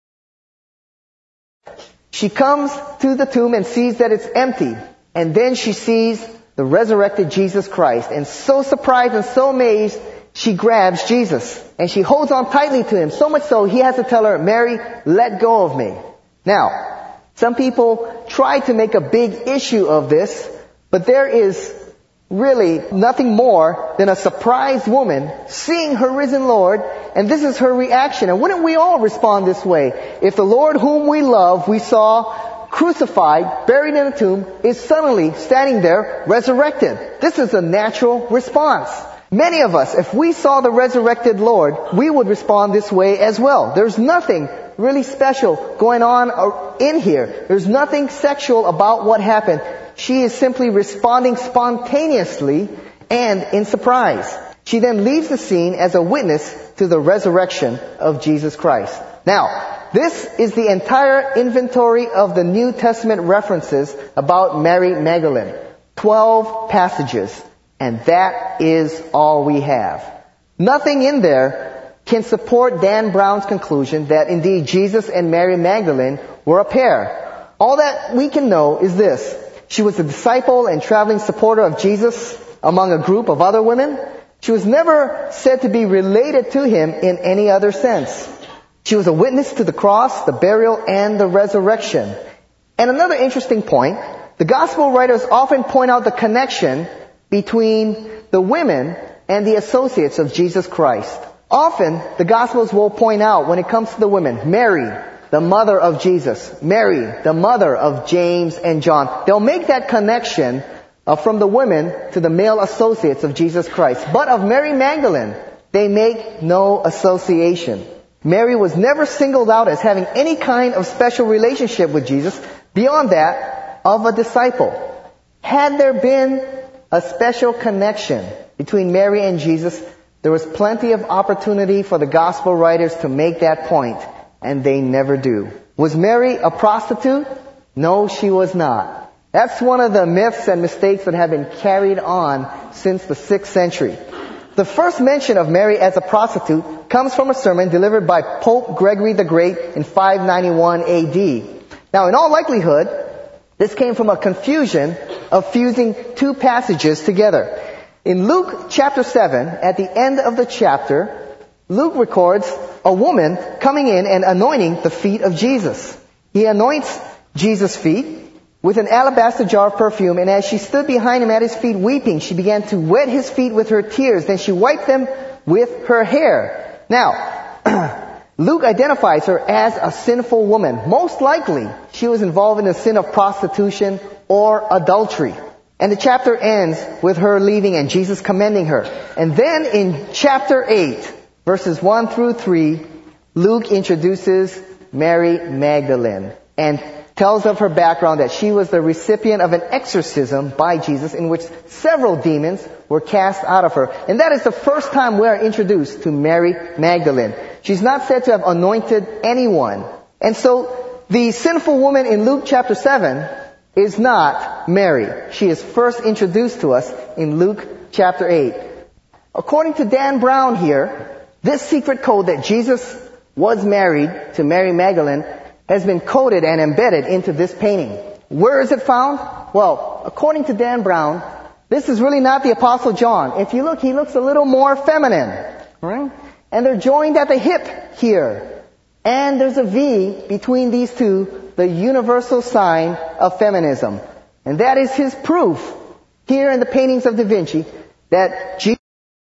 she comes to the tomb and sees that it's empty. And then she sees the resurrected Jesus Christ. And so surprised and so amazed, she grabs Jesus. And she holds on tightly to him, so much so he has to tell her, Mary, let go of me. Now, some people try to make a big issue of this, but there is really nothing more than a surprised woman seeing her risen Lord, and this is her reaction. And wouldn't we all respond this way? If the Lord whom we love, we saw crucified, buried in a tomb, is suddenly standing there resurrected. This is a natural response. Many of us, if we saw the resurrected Lord, we would respond this way as well. There's nothing really special going on in here. There's nothing sexual about what happened. She is simply responding spontaneously and in surprise. She then leaves the scene as a witness to the resurrection of Jesus Christ. Now, this is the entire inventory of the New Testament references about Mary Magdalene. 12 passages, and that is all we have. Nothing in there can support Dan Brown's conclusion that indeed Jesus and Mary Magdalene were a pair. All that we can know is this. She was a disciple and traveling supporter of Jesus among a group of other women. She was never said to be related to him in any other sense. She was a witness to the cross, the burial, and the resurrection. And another interesting point, the gospel writers often point out the connection between the women and the associates of Jesus Christ. Often, the gospels will point out when it comes to the women, Mary, the mother of Jesus, Mary, the mother of James and John. They'll make that connection from the women to the male associates of Jesus Christ. But of Mary Magdalene, they make no association. Mary was never singled out as having any kind of special relationship with Jesus beyond that of a disciple. Had there been a special connection between Mary and Jesus, there was plenty of opportunity for the gospel writers to make that point, and they never do. Was Mary a prostitute? No, she was not. That's one of the myths and mistakes that have been carried on since the 6th century. The first mention of Mary as a prostitute comes from a sermon delivered by Pope Gregory the Great in 591 AD. Now, in all likelihood, this came from a confusion of fusing two passages together. In Luke chapter 7, at the end of the chapter, Luke records a woman coming in and anointing the feet of Jesus. He anoints Jesus' feet with an alabaster jar of perfume, and as she stood behind him at his feet weeping, she began to wet his feet with her tears. Then she wiped them with her hair. Now, Luke identifies her as a sinful woman. Most likely, she was involved in the sin of prostitution or adultery. And the chapter ends with her leaving and Jesus commending her. And then in chapter 8, verses 1 through 3, Luke introduces Mary Magdalene and tells of her background that she was the recipient of an exorcism by Jesus in which several demons were cast out of her. And that is the first time we are introduced to Mary Magdalene. She's not said to have anointed anyone. And so the sinful woman in Luke chapter 7 is not Mary. She is first introduced to us in Luke chapter 8. According to Dan Brown here, this secret code that Jesus was married to Mary Magdalene has been coded and embedded into this painting. Where is it found? Well, according to Dan Brown, this is really not the Apostle John. If you look, he looks a little more feminine. Right? And they're joined at the hip here. And there's a V between these two, the universal sign of feminism. And that is his proof here in the paintings of Da Vinci that Jesus...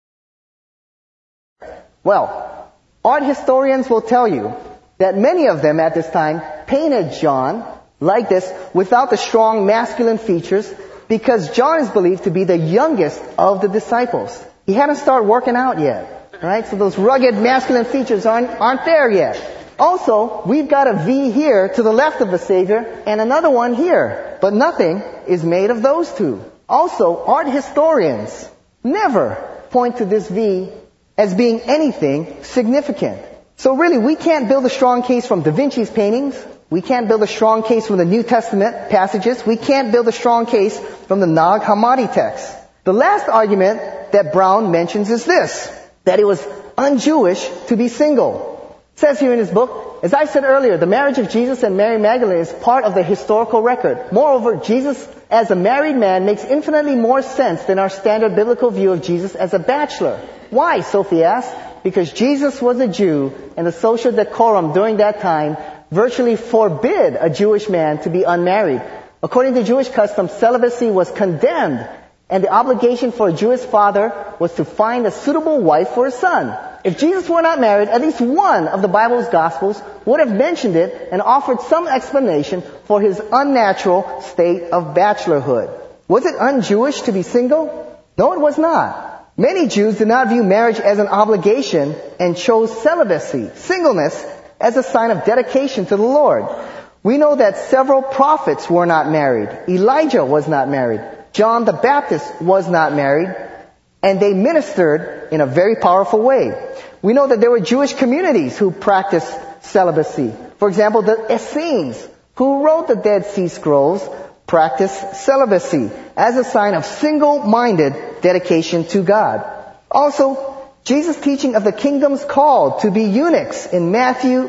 Well, art historians will tell you that many of them at this time painted John like this without the strong masculine features because John is believed to be the youngest of the disciples. He hadn't started working out yet, right? So those rugged masculine features aren't there yet. Also, we've got a V here to the left of the Savior and another one here, but nothing is made of those two. Also, art historians never point to this V as being anything significant. So really, we can't build a strong case from Da Vinci's paintings. We can't build a strong case from the New Testament passages. We can't build a strong case from the Nag Hammadi text. The last argument that Brown mentions is this, that it was un-Jewish to be single. It says here in his book, as I said earlier, the marriage of Jesus and Mary Magdalene is part of the historical record. Moreover, Jesus as a married man makes infinitely more sense than our standard biblical view of Jesus as a bachelor. Why, Sophie asked? Because Jesus was a Jew, and the social decorum during that time virtually forbid a Jewish man to be unmarried. According to Jewish custom, celibacy was condemned, and the obligation for a Jewish father was to find a suitable wife for his son. If Jesus were not married, at least one of the Bible's Gospels would have mentioned it and offered some explanation for his unnatural state of bachelorhood. Was it un-Jewish to be single? No, it was not. Many Jews did not view marriage as an obligation and chose celibacy, singleness, as a sign of dedication to the Lord. We know that several prophets were not married. Elijah was not married. John the Baptist was not married. And they ministered in a very powerful way. We know that there were Jewish communities who practiced celibacy. For example, the Essenes, who wrote the Dead Sea Scrolls, practice celibacy as a sign of single-minded dedication to God. Also, Jesus' teaching of the kingdom's call to be eunuchs in Matthew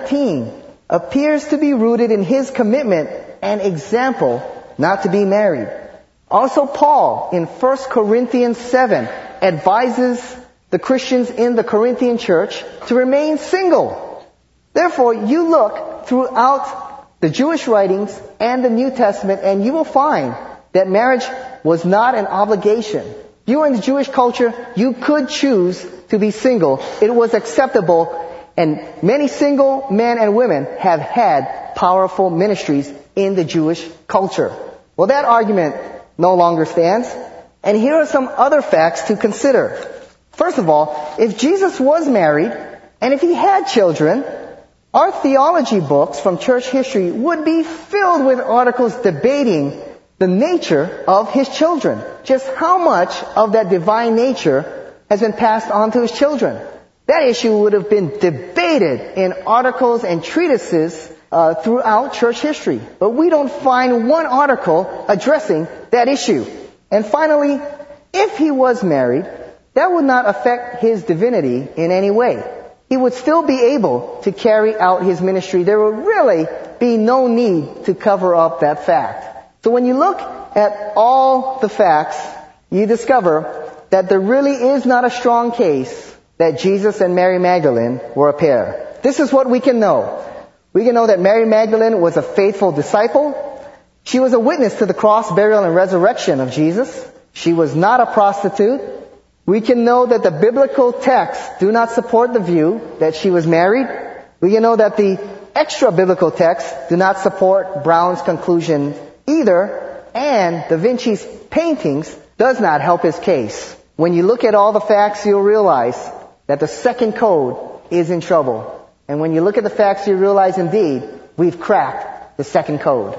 19 appears to be rooted in his commitment and example not to be married. Also, Paul in 1 Corinthians 7 advises the Christians in the Corinthian church to remain single. Therefore, you look throughout the Jewish writings and the New Testament and you will find that marriage was not an obligation. If you were in the Jewish culture, you could choose to be single. It was acceptable, and many single men and women have had powerful ministries in the Jewish culture. Well, that argument no longer stands. And here are some other facts to consider. First of all, if Jesus was married, and if he had children, our theology books from church history would be filled with articles debating the nature of his children. Just how much of that divine nature has been passed on to his children. That issue would have been debated in articles and treatises throughout church history. But we don't find one article addressing that issue. And finally, if he was married, that would not affect his divinity in any way. He would still be able to carry out his ministry. There would really be no need to cover up that fact. So when you look at all the facts, you discover that there really is not a strong case that Jesus and Mary Magdalene were a pair. This is what we can know. We can know that Mary Magdalene was a faithful disciple. She was a witness to the cross, burial, and resurrection of Jesus. She was not a prostitute. We can know that the biblical texts do not support the view that she was married. We can know that the extra-biblical texts do not support Brown's conclusion either, and Da Vinci's paintings does not help his case. When you look at all the facts, you'll realize that the second code is in trouble. And when you look at the facts, you realize indeed we've cracked the second code.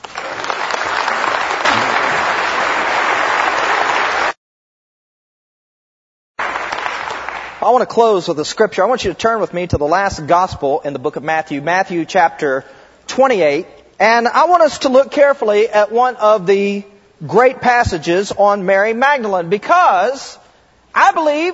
I want to close with a scripture. I want you to turn with me to the last gospel in the book of Matthew, Matthew chapter 28. And I want us to look carefully at one of the great passages on Mary Magdalene, because I believe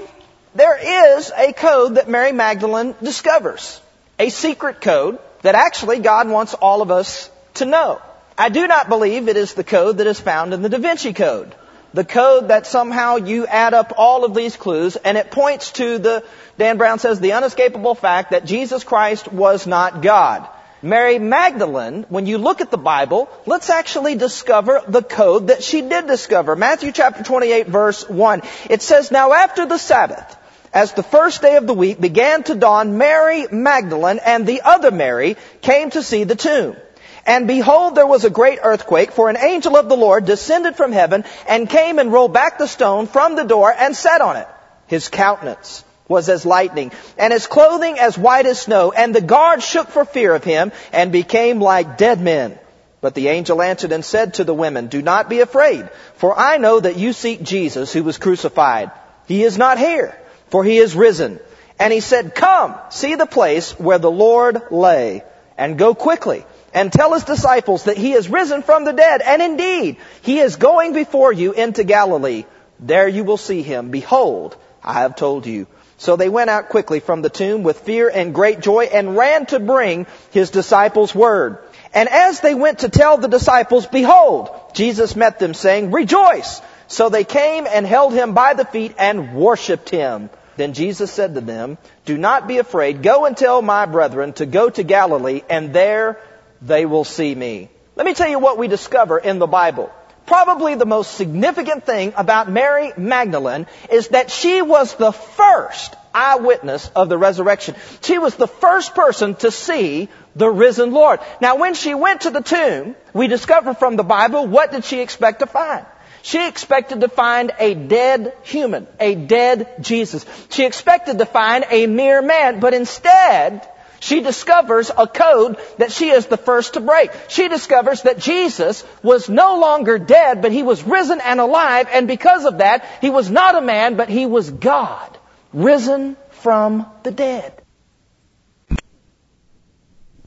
there is a code that Mary Magdalene discovers. A secret code that actually God wants all of us to know. I do not believe it is the code that is found in the Da Vinci Code. The code that somehow you add up all of these clues and it points to Dan Brown says, the unescapable fact that Jesus Christ was not God. Mary Magdalene, when you look at the Bible, let's actually discover the code that she did discover. Matthew chapter 28 verse 1. It says, "Now after the Sabbath, as the first day of the week began to dawn, Mary Magdalene and the other Mary came to see the tomb. And behold, there was a great earthquake, for an angel of the Lord descended from heaven and came and rolled back the stone from the door and sat on it. His countenance was as lightning, and his clothing as white as snow. And the guards shook for fear of him and became like dead men. But the angel answered and said to the women, 'Do not be afraid, for I know that you seek Jesus who was crucified. He is not here, for he is risen. And he said, Come, see the place where the Lord lay, and go quickly and tell his disciples that he is risen from the dead. And indeed, he is going before you into Galilee. There you will see him. Behold, I have told you.' So they went out quickly from the tomb with fear and great joy and ran to bring his disciples word. And as they went to tell the disciples, behold, Jesus met them, saying, 'Rejoice!' So they came and held him by the feet and worshipped him. Then Jesus said to them, 'Do not be afraid. Go and tell my brethren to go to Galilee, and there they will see me.'" Let me tell you what we discover in the Bible. Probably the most significant thing about Mary Magdalene is that she was the first eyewitness of the resurrection. She was the first person to see the risen Lord. Now, when she went to the tomb, we discover from the Bible, what did she expect to find? She expected to find a dead human, a dead Jesus. She expected to find a mere man, but instead, she discovers a code that she is the first to break. She discovers that Jesus was no longer dead, but he was risen and alive, and because of that, he was not a man, but he was God, risen from the dead.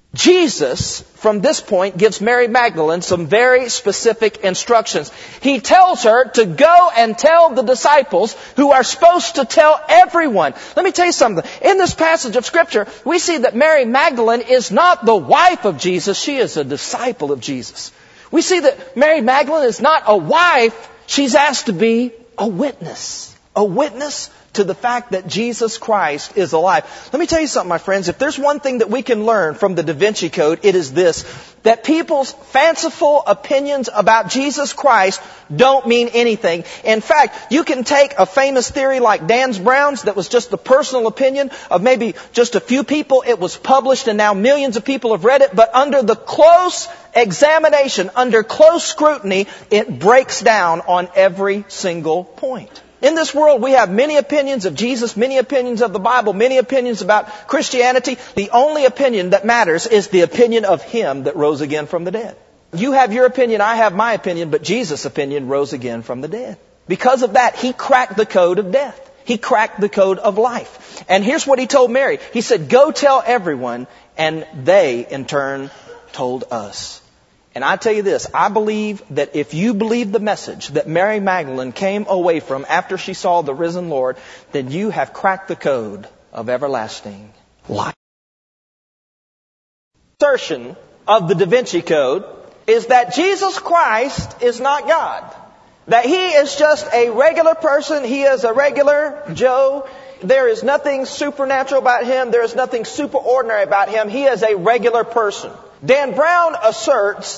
Jesus, from this point, gives Mary Magdalene some very specific instructions. He tells her to go and tell the disciples who are supposed to tell everyone. Let me tell you something. In this passage of Scripture, we see that Mary Magdalene is not the wife of Jesus. She is a disciple of Jesus. We see that Mary Magdalene is not a wife. She's asked to be a witness. A witness to the fact that Jesus Christ is alive. Let me tell you something, my friends. If there's one thing that we can learn from the Da Vinci Code, it is this: that people's fanciful opinions about Jesus Christ don't mean anything. In fact, you can take a famous theory like Dan Brown's that was just the personal opinion of maybe just a few people. It was published and now millions of people have read it. But under the close examination, under close scrutiny, it breaks down on every single point. In this world, we have many opinions of Jesus, many opinions of the Bible, many opinions about Christianity. The only opinion that matters is the opinion of Him that rose again from the dead. You have your opinion, I have my opinion, but Jesus' opinion rose again from the dead. Because of that, He cracked the code of death. He cracked the code of life. And here's what He told Mary. He said, go tell everyone, and they, in turn, told us. And I tell you this, I believe that if you believe the message that Mary Magdalene came away from after she saw the risen Lord, then you have cracked the code of everlasting life. Assertion of the Da Vinci Code is that Jesus Christ is not God. That He is just a regular person. He is a regular Joe. There is nothing supernatural about Him. There is nothing superordinary about Him. He is a regular person. Dan Brown asserts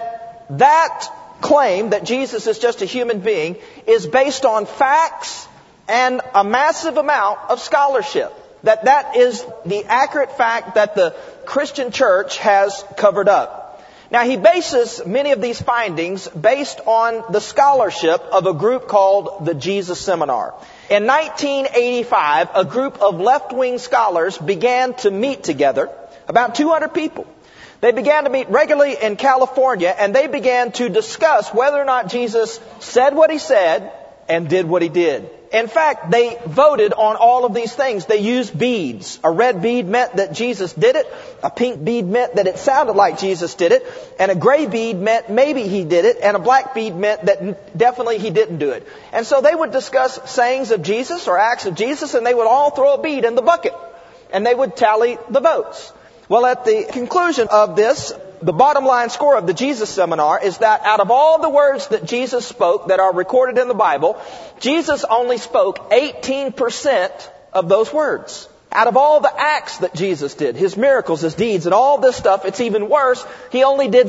that claim that Jesus is just a human being is based on facts and a massive amount of scholarship. That is the accurate fact that the Christian church has covered up. Now, he bases many of these findings based on the scholarship of a group called the Jesus Seminar. In 1985, a group of left-wing scholars began to meet together, about 200 people. They began to meet regularly in California, and they began to discuss whether or not Jesus said what He said and did what He did. In fact, they voted on all of these things. They used beads. A red bead meant that Jesus did it. A pink bead meant that it sounded like Jesus did it. And a gray bead meant maybe He did it. And a black bead meant that definitely He didn't do it. And so they would discuss sayings of Jesus or acts of Jesus, and they would all throw a bead in the bucket. And they would tally the votes. Well, at the conclusion of this, the bottom line score of the Jesus Seminar is that out of all the words that Jesus spoke that are recorded in the Bible, Jesus only spoke 18% of those words. Out of all the acts that Jesus did, His miracles, His deeds, and all this stuff, it's even worse. He only did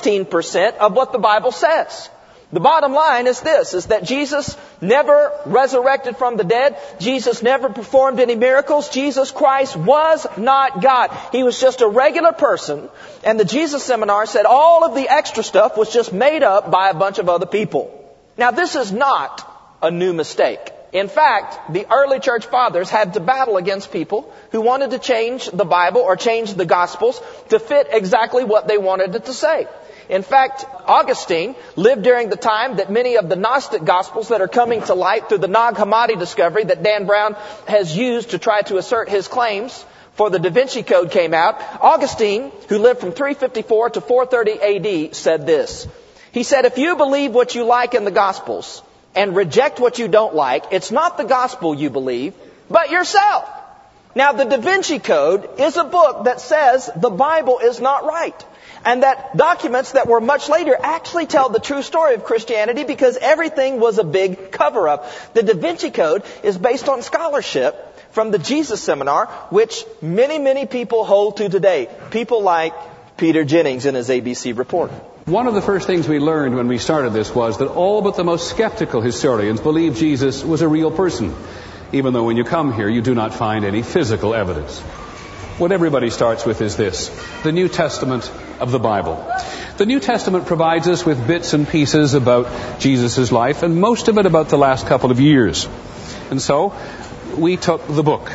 16% of what the Bible says. The bottom line is this, is that Jesus never resurrected from the dead. Jesus never performed any miracles. Jesus Christ was not God. He was just a regular person. And the Jesus Seminar said all of the extra stuff was just made up by a bunch of other people. Now, this is not a new mistake. In fact, the early church fathers had to battle against people who wanted to change the Bible or change the Gospels to fit exactly what they wanted it to say. In fact, Augustine lived during the time that many of the Gnostic Gospels that are coming to light through the Nag Hammadi discovery that Dan Brown has used to try to assert his claims for the Da Vinci Code came out. Augustine, who lived from 354 to 430 AD, said this. He said, if you believe what you like in the Gospels and reject what you don't like, it's not the Gospel you believe, but yourself. Now, the Da Vinci Code is a book that says the Bible is not right. And that documents that were much later actually tell the true story of Christianity because everything was a big cover-up. The Da Vinci Code is based on scholarship from the Jesus Seminar, which many, many people hold to today. People like Peter Jennings in his ABC report. One of the first things we learned when we started this was that all but the most skeptical historians believed Jesus was a real person, even though when you come here you do not find any physical evidence. What everybody starts with is this, the New Testament of the Bible. The New Testament provides us with bits and pieces about Jesus' life, and most of it about the last couple of years. And so we took the book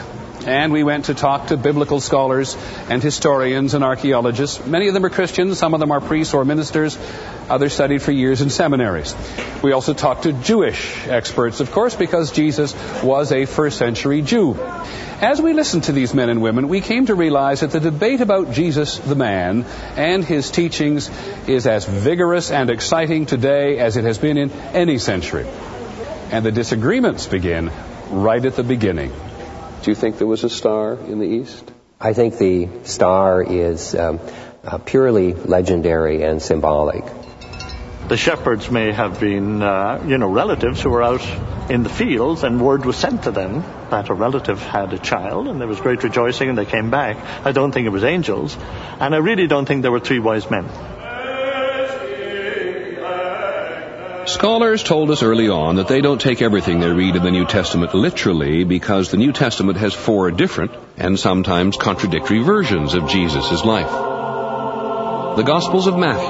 and we went to talk to biblical scholars and historians and archaeologists. Many of them are Christians, some of them are priests or ministers, others studied for years in seminaries. We also talked to Jewish experts, of course, because Jesus was a first century Jew. As we listened to these men and women, we came to realize that the debate about Jesus the man and his teachings is as vigorous and exciting today as it has been in any century. And the disagreements begin right at the beginning. Do you think there was a star in the east? I think the star is purely legendary and symbolic. The shepherds may have been, relatives who were out in the fields, and word was sent to them that a relative had a child, and there was great rejoicing, and they came back. I don't think it was angels, and I really don't think there were 3 wise men. Scholars told us early on that they don't take everything they read in the New Testament literally because the New Testament has 4 different and sometimes contradictory versions of Jesus' life. The Gospels of Matthew,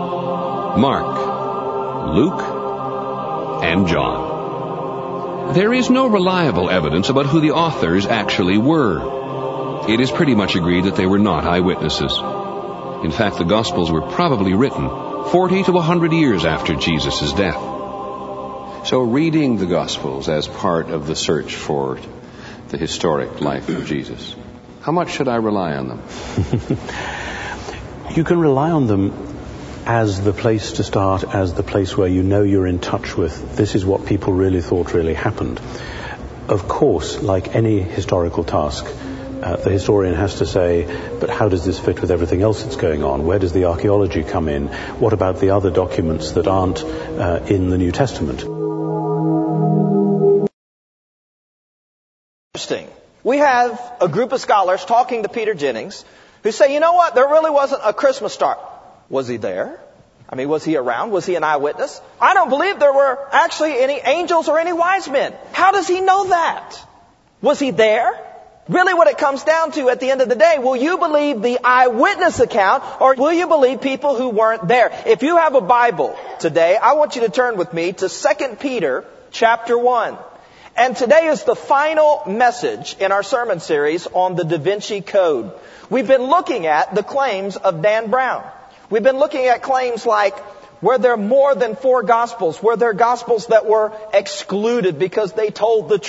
Mark, Luke, and John. There is no reliable evidence about who the authors actually were. It is pretty much agreed that they were not eyewitnesses. In fact, the Gospels were probably written 40 to 100 years after Jesus' death. So reading the Gospels as part of the search for the historic life of Jesus, how much should I rely on them? You can rely on them as the place to start, as the place where you know you're in touch with this is what people really thought really happened. Of course, like any historical task, the historian has to say, but how does this fit with everything else that's going on? Where does the archaeology come in? What about the other documents that aren't in the New Testament? Interesting. We have a group of scholars talking to Peter Jennings who say, you know what, there really wasn't a Christmas star. Was he there? I mean, was he around? Was he an eyewitness? I don't believe there were actually any angels or any wise men. How does he know that? Was he there? Really what it comes down to at the end of the day, will you believe the eyewitness account or will you believe people who weren't there? If you have a Bible today, I want you to turn with me to 2 Peter chapter 1. And today is the final message in our sermon series on the Da Vinci Code. We've been looking at the claims of Dan Brown. We've been looking at claims like, were there more than 4 Gospels? Were there Gospels that were excluded because they told the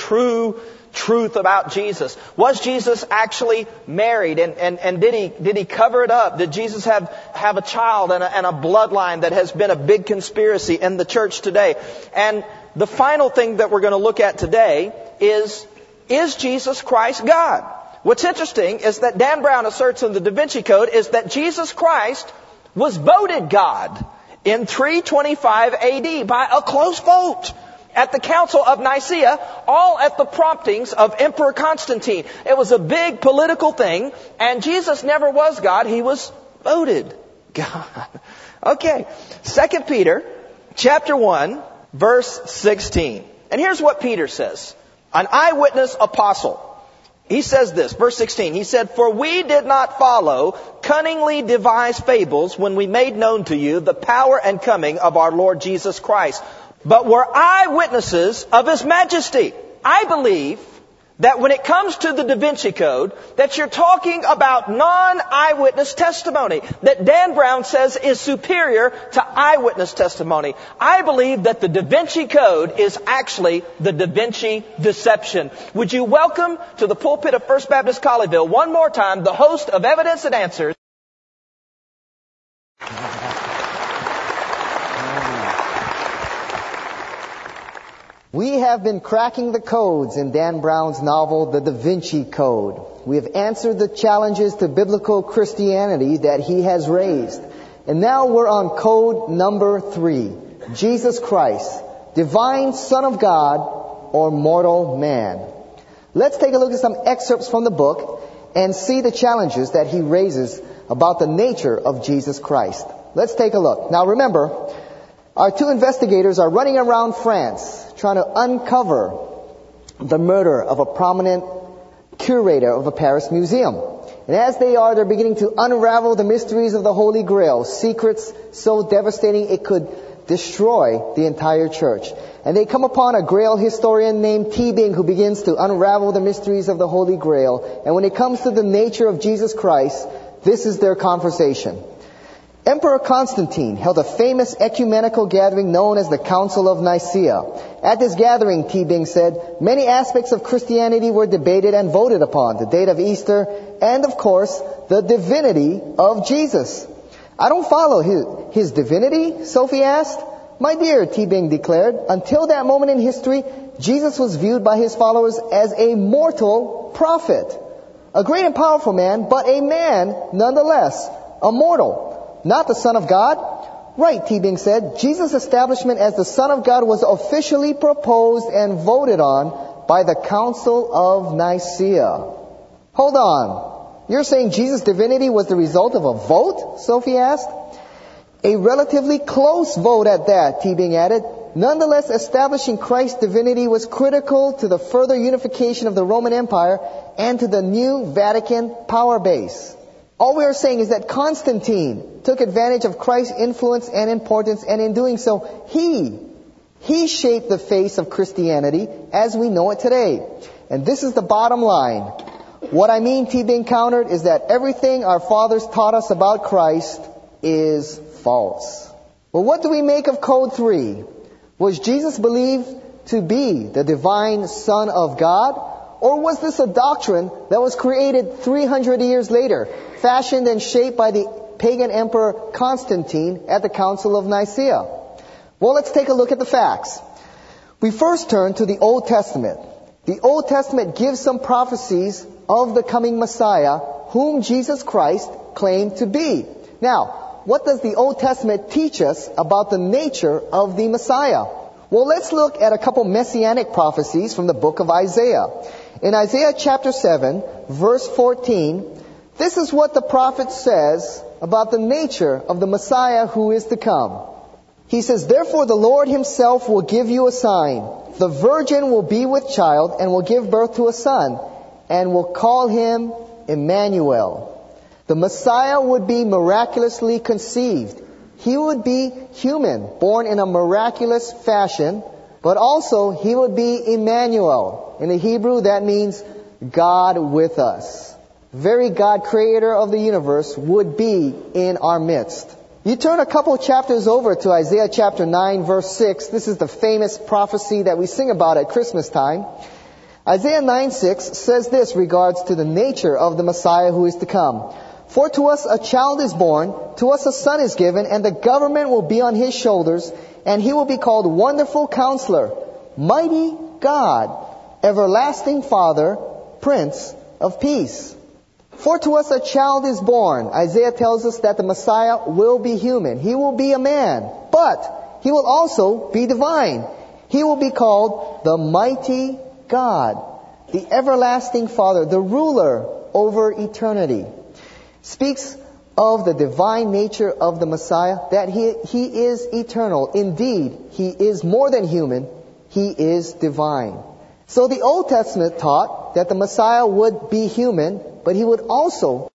truth about Jesus? Was Jesus actually married? And did he cover it up? Did Jesus have a child and a bloodline that has been a big conspiracy in the church today? And the final thing that we're going to look at today is Jesus Christ God? What's interesting is that Dan Brown asserts in the Da Vinci Code is that Jesus Christ was voted God in 325 AD by a close vote at the Council of Nicaea, all at the promptings of Emperor Constantine. It was a big political thing, and Jesus never was God. He was voted God. Okay, 2 Peter chapter 1, verse 16. And here's what Peter says, an eyewitness apostle. He says this, verse 16, he said, "For we did not follow cunningly devised fables when we made known to you the power and coming of our Lord Jesus Christ, but were eyewitnesses of His majesty." I believe that when it comes to the Da Vinci Code, that you're talking about non-eyewitness testimony, that Dan Brown says is superior to eyewitness testimony. I believe that the Da Vinci Code is actually the Da Vinci Deception. Would you welcome to the pulpit of First Baptist Colleyville one more time the host of Evidence and Answers, We have been cracking the codes in Dan Brown's novel, The Da Vinci Code. We have answered the challenges to biblical Christianity that he has raised. And now we're on code number 3. Jesus Christ, divine Son of God or mortal man. Let's take a look at some excerpts from the book and see the challenges that he raises about the nature of Jesus Christ. Let's take a look. Now remember, our 2 investigators are running around France trying to uncover the murder of a prominent curator of a Paris museum. And as they are, they're beginning to unravel the mysteries of the Holy Grail, secrets so devastating it could destroy the entire church. And they come upon a Grail historian named Teabing who begins to unravel the mysteries of the Holy Grail. And when it comes to the nature of Jesus Christ, this is their conversation. Emperor Constantine held a famous ecumenical gathering known as the Council of Nicaea. At this gathering, Teabing said, many aspects of Christianity were debated and voted upon. The date of Easter and, of course, the divinity of Jesus. I don't follow his divinity, Sophie asked. My dear, Teabing declared, until that moment in history, Jesus was viewed by his followers as a mortal prophet. A great and powerful man, but a man nonetheless, a mortal. Not the Son of God? Right, Teabing said. Jesus' establishment as the Son of God was officially proposed and voted on by the Council of Nicaea. Hold on. You're saying Jesus' divinity was the result of a vote? Sophie asked. A relatively close vote at that, Teabing added. Nonetheless, establishing Christ's divinity was critical to the further unification of the Roman Empire and to the new Vatican power base. All we are saying is that Constantine took advantage of Christ's influence and importance, and in doing so, he shaped the face of Christianity as we know it today. And this is the bottom line. What I mean, Teabing countered, is that everything our fathers taught us about Christ is false. Well, what do we make of Code 3? Was Jesus believed to be the divine Son of God? Or was this a doctrine that was created 300 years later, fashioned and shaped by the pagan emperor Constantine at the Council of Nicaea? Well, let's take a look at the facts. We first turn to the Old Testament. The Old Testament gives some prophecies of the coming Messiah, whom Jesus Christ claimed to be. Now, what does the Old Testament teach us about the nature of the Messiah? Well, let's look at a couple messianic prophecies from the book of Isaiah. In Isaiah chapter 7, verse 14, this is what the prophet says about the nature of the Messiah who is to come. He says, therefore the Lord himself will give you a sign. The virgin will be with child and will give birth to a son and will call him Emmanuel. The Messiah would be miraculously conceived. He would be human, born in a miraculous fashion, but also he would be Emmanuel. In the Hebrew, that means God with us. Very God, creator of the universe, would be in our midst. You turn a couple chapters over to Isaiah chapter 9, verse 6. This is the famous prophecy that we sing about at Christmas time. Isaiah 9:6 says this regards to the nature of the Messiah who is to come. For to us a child is born, to us a son is given, and the government will be on his shoulders, and he will be called Wonderful Counselor, Mighty God, Everlasting Father, Prince of Peace. For to us a child is born. Isaiah tells us that the Messiah will be human. He will be a man, but he will also be divine. He will be called the Mighty God, the Everlasting Father, the ruler over eternity. Speaks of the divine nature of the Messiah, that he is eternal. Indeed, he is more than human. He is divine. So the Old Testament taught that the Messiah would be human, but he would also...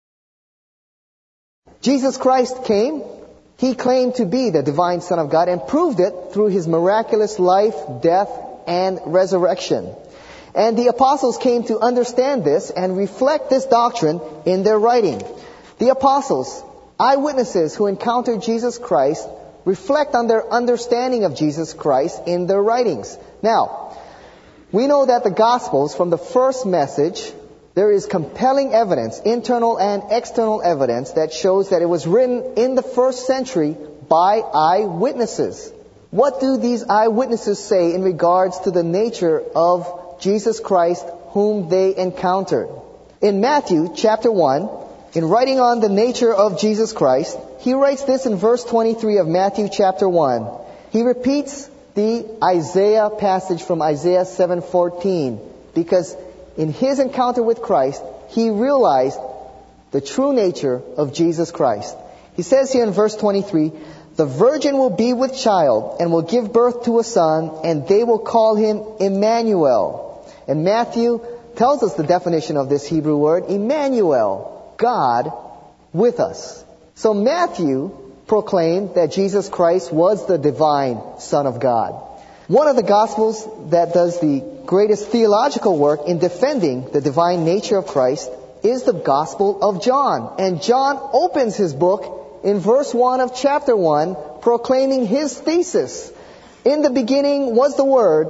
Jesus Christ came. He claimed to be the divine Son of God and proved it through his miraculous life, death, and resurrection. And the apostles came to understand this and reflect this doctrine in their writing. The apostles, eyewitnesses who encountered Jesus Christ, reflect on their understanding of Jesus Christ in their writings. Now, we know that the Gospels, from the first message, there is compelling evidence, internal and external evidence, that shows that it was written in the first century by eyewitnesses. What do these eyewitnesses say in regards to the nature of Jesus Christ whom they encountered? In Matthew chapter 1, in writing on the nature of Jesus Christ, he writes this in verse 23 of Matthew chapter 1. He repeats the Isaiah passage from Isaiah 7:14, because in his encounter with Christ, he realized the true nature of Jesus Christ. He says here in verse 23, the virgin will be with child and will give birth to a son, and they will call him Emmanuel. And Matthew tells us the definition of this Hebrew word, Emmanuel, God with us. So Matthew proclaimed that Jesus Christ was the divine Son of God. One of the Gospels that does the greatest theological work in defending the divine nature of Christ is the Gospel of John. And John opens his book in verse 1 of chapter 1, proclaiming his thesis. In the beginning was the Word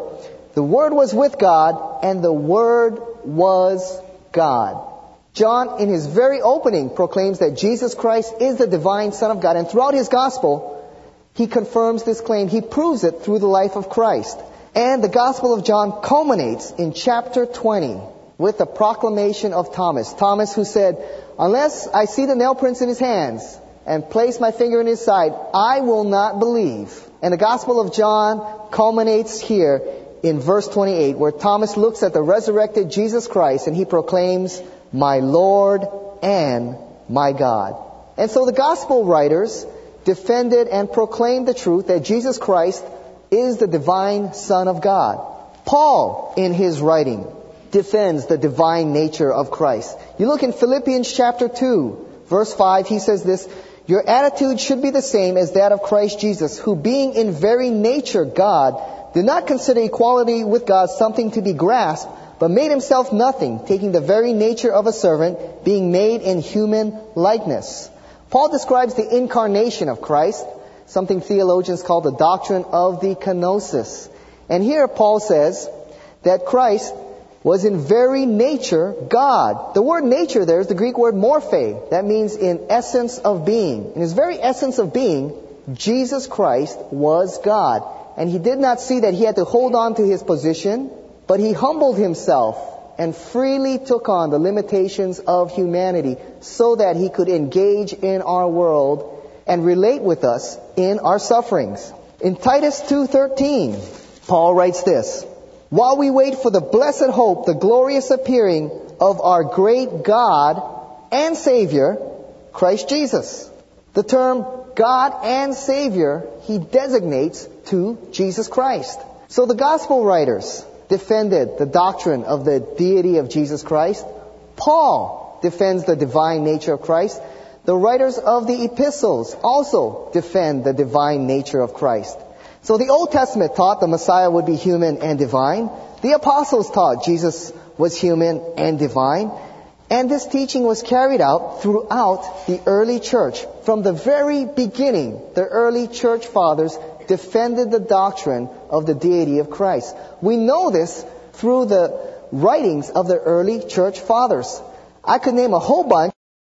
was with God, and the Word was God. John, in his very opening, proclaims that Jesus Christ is the divine Son of God. And throughout his Gospel, he confirms this claim. He proves it through the life of Christ. And the Gospel of John culminates in chapter 20 with the proclamation of Thomas. Thomas, who said, "Unless I see the nail prints in his hands and place my finger in his side, I will not believe." And the Gospel of John culminates here in verse 28, where Thomas looks at the resurrected Jesus Christ and he proclaims, "My Lord and my God." And so the Gospel writers defended and proclaimed the truth that Jesus Christ is the divine Son of God. Paul, in his writing, defends the divine nature of Christ. You look in Philippians chapter 2, verse 5, he says this, "Your attitude should be the same as that of Christ Jesus, who being in very nature God, did not consider equality with God something to be grasped, but made himself nothing, taking the very nature of a servant, being made in human likeness." Paul describes the incarnation of Christ, something theologians call the doctrine of the kenosis. And here Paul says that Christ was in very nature God. The word nature there is the Greek word morphe. That means in essence of being. In his very essence of being, Jesus Christ was God. And he did not see that he had to hold on to his position, but he humbled himself and freely took on the limitations of humanity so that he could engage in our world and relate with us in our sufferings. In Titus 2:13, Paul writes this, "While we wait for the blessed hope, the glorious appearing of our great God and Savior, Christ Jesus." The term God and Savior, he designates to Jesus Christ. So the gospel writers defended the doctrine of the deity of Jesus Christ. Paul defends the divine nature of Christ. The writers of the epistles also defend the divine nature of Christ. So the Old Testament taught the Messiah would be human and divine. The apostles taught Jesus was human and divine. And this teaching was carried out throughout the early church. From the very beginning, the early church fathers defended the doctrine of the deity of Christ. We know this through the writings of the early church fathers. I could name a whole bunch.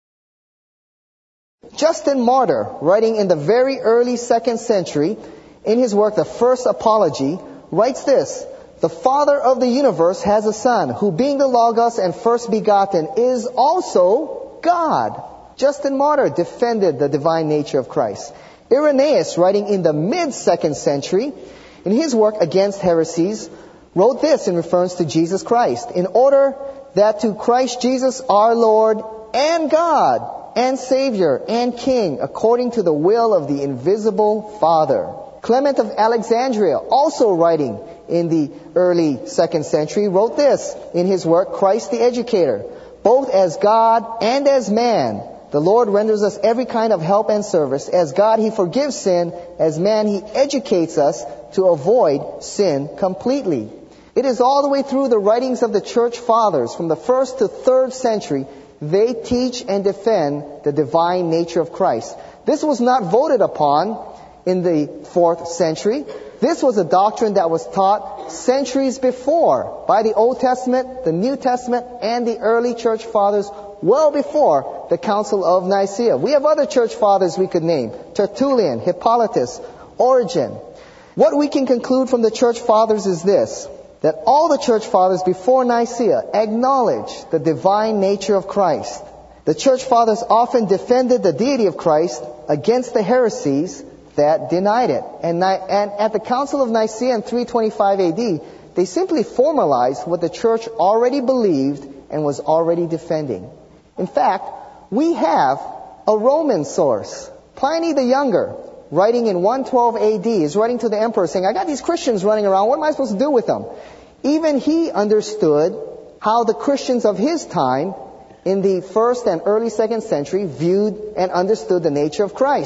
Justin Martyr, writing in the very early 2nd century, in his work, The First Apology, writes this, "The Father of the universe has a Son, who being the Logos and first begotten, is also God." Justin Martyr defended the divine nature of Christ. Irenaeus, writing in the mid-2nd century, in his work Against Heresies, wrote this in reference to Jesus Christ, "In order that to Christ Jesus our Lord and God and Savior and King, according to the will of the invisible Father." Clement of Alexandria, also writing in the early 2nd century, wrote this in his work Christ the Educator, "Both as God and as man, the Lord renders us every kind of help and service. As God, He forgives sin. As man, He educates us to avoid sin completely." It is all the way through the writings of the church fathers, from the 1st to 3rd century, they teach and defend the divine nature of Christ. This was not voted upon in the 4th century. This was a doctrine that was taught centuries before by the Old Testament, the New Testament, and the early church fathers, well before the Council of Nicaea. We have other church fathers we could name: Tertullian, Hippolytus, Origen. What we can conclude from the church fathers is this, that all the church fathers before Nicaea acknowledged the divine nature of Christ. The church fathers often defended the deity of Christ against the heresies that denied it. And at the Council of Nicaea in 325 AD, they simply formalized what the church already believed and was already defending. In fact, we have a Roman source. Pliny the Younger, writing in 112 AD, is writing to the emperor saying, "I got these Christians running around. What am I supposed to do with them?" Even he understood how the Christians of his time in the 1st and early 2nd century viewed and understood the nature of Christ.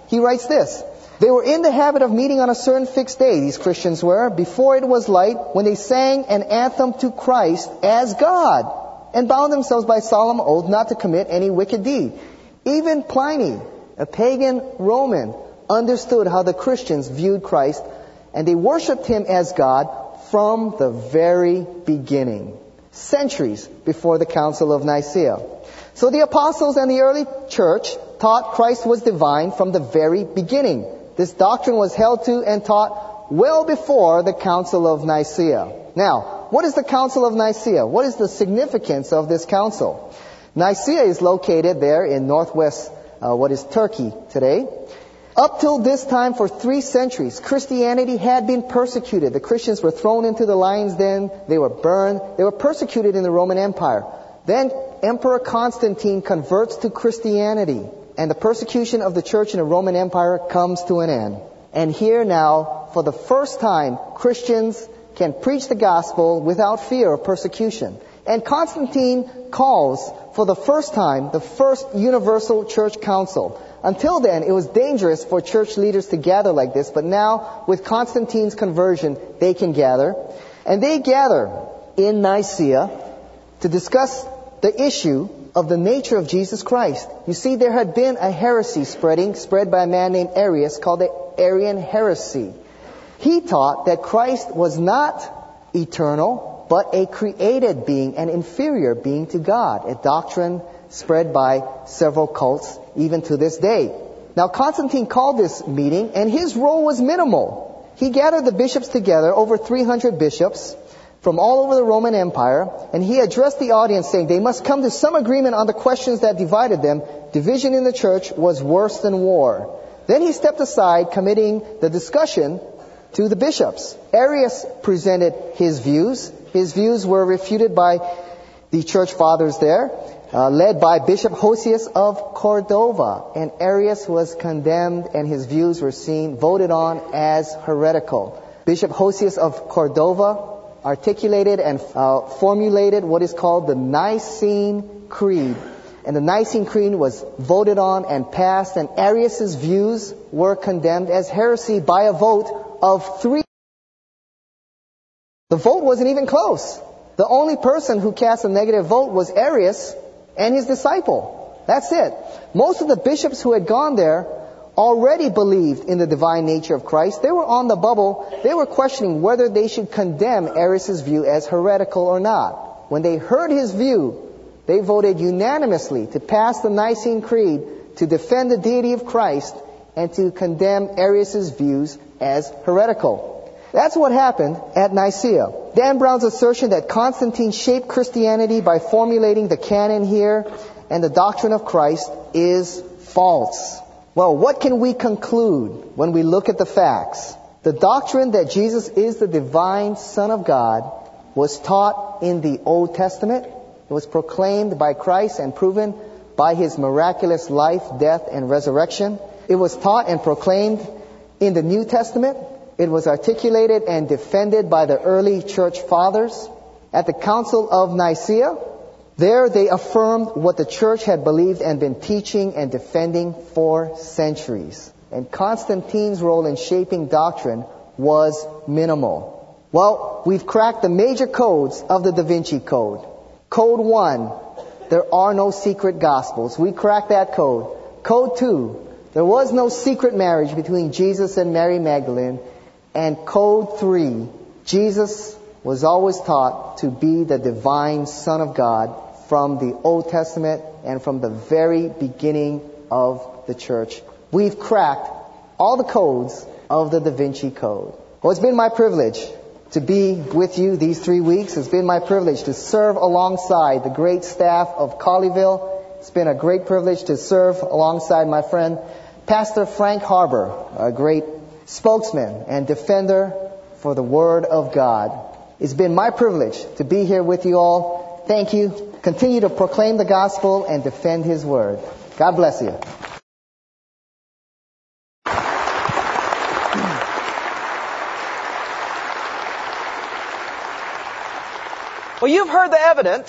He writes this: "They were in the habit of meeting on a certain fixed day," these Christians were, "before it was light, when they sang an anthem to Christ as God, and bound themselves by solemn oath not to commit any wicked deed." Even Pliny, a pagan Roman, understood how the Christians viewed Christ, and they worshipped him as God from the very beginning, centuries before the Council of Nicaea. So the apostles and the early church taught Christ was divine from the very beginning. This doctrine was held to and taught well before the Council of Nicaea. Now, what is the Council of Nicaea? What is the significance of this council? Nicaea is located there in northwest, what is Turkey today. Up till this time, for 3 centuries, Christianity had been persecuted. The Christians were thrown into the lion's den. They were burned. They were persecuted in the Roman Empire. Then Emperor Constantine converts to Christianity, and the persecution of the church in the Roman Empire comes to an end. And here now, for the first time, Christians can preach the gospel without fear of persecution. And Constantine calls, for the first time, the first universal church council. Until then, it was dangerous for church leaders to gather like this, but now, with Constantine's conversion, they can gather. And they gather in Nicaea to discuss the issue of the nature of Jesus Christ. You see, there had been a heresy spread by a man named Arius, called the Arian heresy. He taught that Christ was not eternal, but a created being, an inferior being to God, a doctrine spread by several cults even to this day. Now, Constantine called this meeting, and his role was minimal. He gathered the bishops together, over 300 bishops from all over the Roman Empire, and he addressed the audience saying they must come to some agreement on the questions that divided them. Division in the church was worse than war. Then he stepped aside, committing the discussion to the bishops. Arius presented his views. His views were refuted by the church fathers there, led by Bishop Hosius of Cordova. And Arius was condemned, and his views were voted on as heretical. Bishop Hosius of Cordova articulated and formulated what is called the Nicene Creed. And the Nicene Creed was voted on and passed, and Arius' views were condemned as heresy by a vote of 3. The vote wasn't even close. The only person who cast a negative vote was Arius and his disciple. That's it. Most of the bishops who had gone there already believed in the divine nature of Christ. They were on the bubble. They were questioning whether they should condemn Arius' view as heretical or not. When they heard his view, they voted unanimously to pass the Nicene Creed, to defend the deity of Christ, and to condemn Arius' views as heretical. That's what happened at Nicaea. Dan Brown's assertion that Constantine shaped Christianity by formulating the canon here and the doctrine of Christ is false. Well, what can we conclude when we look at the facts? The doctrine that Jesus is the divine Son of God was taught in the Old Testament. It was proclaimed by Christ and proven by his miraculous life, death, and resurrection. It was taught and proclaimed in the New Testament. It was articulated and defended by the early church fathers. At the Council of Nicaea, there they affirmed what the church had believed and been teaching and defending for centuries. And Constantine's role in shaping doctrine was minimal. Well, we've cracked the major codes of the Da Vinci Code. Code 1, there are no secret gospels. We cracked that code. Code 2, there was no secret marriage between Jesus and Mary Magdalene. And Code 3, Jesus was always taught to be the divine Son of God from the Old Testament and from the very beginning of the church. We've cracked all the codes of the Da Vinci Code. Well, it's been my privilege to be with you these 3 weeks. It's been my privilege to serve alongside the great staff of Colleyville. It's been a great privilege to serve alongside my friend, Pastor Frank Harbor, a great spokesman and defender for the Word of God. It's been my privilege to be here with you all. Thank you. Continue to proclaim the gospel and defend His Word. God bless you. Well, you've heard the evidence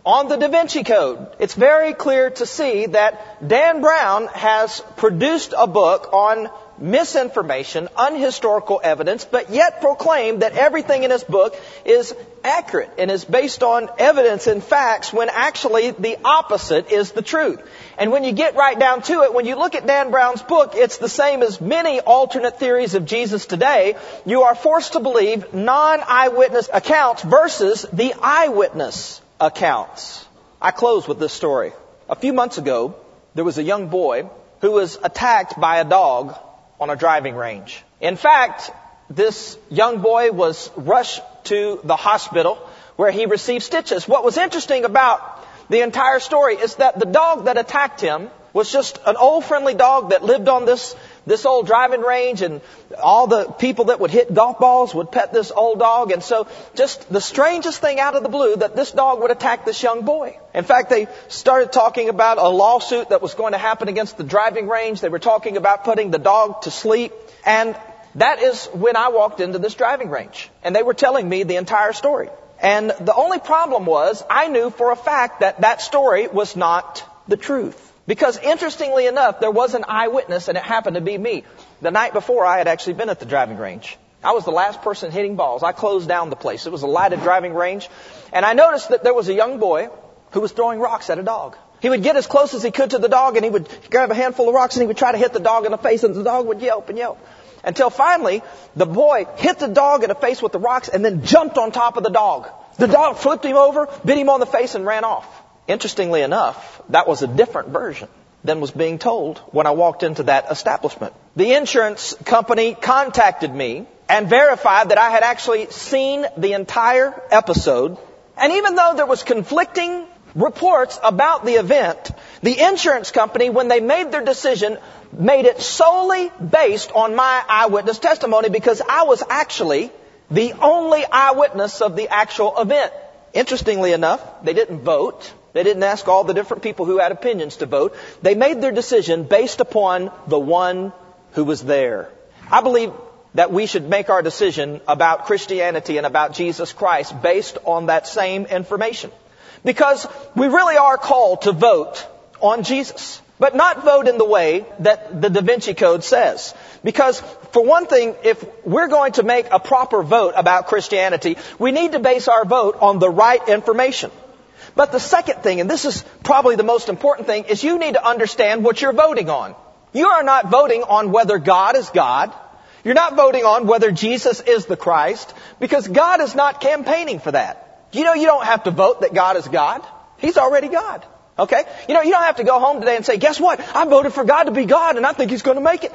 on the Da Vinci Code. It's very clear to see that Dan Brown has produced a book on misinformation, unhistorical evidence, but yet proclaimed that everything in his book is accurate and is based on evidence and facts when actually the opposite is the truth. And when you get right down to it, when you look at Dan Brown's book, it's the same as many alternate theories of Jesus today. You are forced to believe non-eyewitness accounts versus the eyewitness accounts. I close with this story. A few months ago, there was a young boy who was attacked by a dog on a driving range. In fact, this young boy was rushed to the hospital where he received stitches. What was interesting about the entire story is that the dog that attacked him was just an old friendly dog that lived on this old driving range, and all the people that would hit golf balls would pet this old dog. And so just the strangest thing out of the blue that this dog would attack this young boy. In fact, they started talking about a lawsuit that was going to happen against the driving range. They were talking about putting the dog to sleep. And that is when I walked into this driving range. And they were telling me the entire story. And the only problem was I knew for a fact that that story was not the truth. Because interestingly enough, there was an eyewitness, and it happened to be me. The night before, I had actually been at the driving range. I was the last person hitting balls. I closed down the place. It was a lighted driving range. And I noticed that there was a young boy who was throwing rocks at a dog. He would get as close as he could to the dog, and he would grab a handful of rocks, and he would try to hit the dog in the face, and the dog would yelp and yelp. Until finally, the boy hit the dog in the face with the rocks and then jumped on top of the dog. The dog flipped him over, bit him on the face, and ran off. Interestingly enough, that was a different version than was being told when I walked into that establishment. The insurance company contacted me and verified that I had actually seen the entire episode. And even though there was conflicting reports about the event, the insurance company, when they made their decision, made it solely based on my eyewitness testimony, because I was actually the only eyewitness of the actual event. Interestingly enough, they didn't vote. They didn't ask all the different people who had opinions to vote. They made their decision based upon the one who was there. I believe that we should make our decision about Christianity and about Jesus Christ based on that same information. Because we really are called to vote on Jesus. But not vote in the way that the Da Vinci Code says. Because, for one thing, if we're going to make a proper vote about Christianity, we need to base our vote on the right information. But the second thing, and this is probably the most important thing, is you need to understand what you're voting on. You are not voting on whether God is God. You're not voting on whether Jesus is the Christ, because God is not campaigning for that. You know, you don't have to vote that God is God. He's already God. Okay? You know, you don't have to go home today and say, guess what? I voted for God to be God, and I think He's going to make it.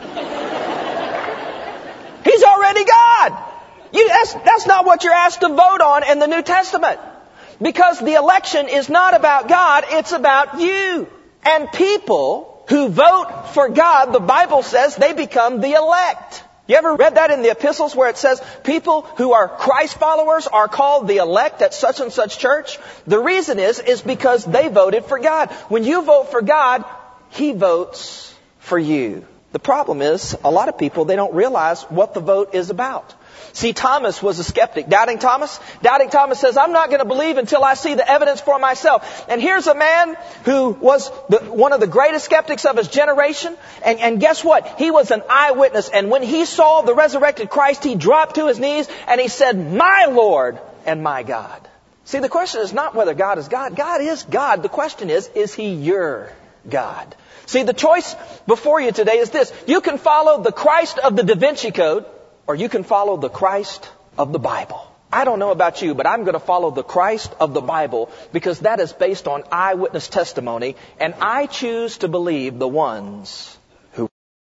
He's already God. That's not what you're asked to vote on in the New Testament. Because the election is not about God, it's about you. And people who vote for God, the Bible says they become the elect. You ever read that in the epistles where it says people who are Christ followers are called the elect at such and such church? The reason is because they voted for God. When you vote for God, He votes for you. The problem is, a lot of people, they don't realize what the vote is about. See, Thomas was a skeptic. Doubting Thomas? Doubting Thomas says, I'm not going to believe until I see the evidence for myself. And here's a man who was one of the greatest skeptics of his generation. And guess what? He was an eyewitness. And when he saw the resurrected Christ, he dropped to his knees and he said, my Lord and my God. See, the question is not whether God is God. God is God. The question is He your God? See, the choice before you today is this. You can follow the Christ of the Da Vinci Code, or you can follow the Christ of the Bible. I don't know about you, but I'm going to follow the Christ of the Bible because that is based on eyewitness testimony, and I choose to believe the ones who...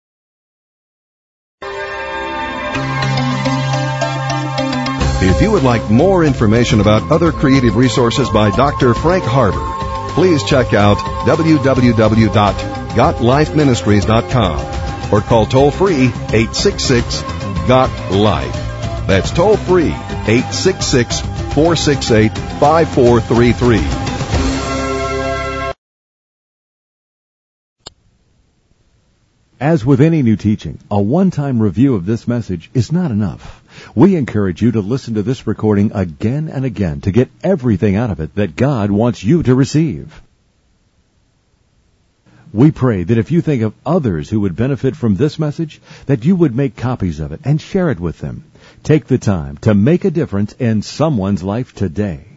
If you would like more information about other creative resources by Dr. Frank Harbor, please check out www.gotlifeministries.com or call toll-free 866-GOT-LIFE. That's toll-free 866-468-5433. As with any new teaching, a one-time review of this message is not enough. We encourage you to listen to this recording again and again to get everything out of it that God wants you to receive. We pray that if you think of others who would benefit from this message, that you would make copies of it and share it with them. Take the time to make a difference in someone's life today.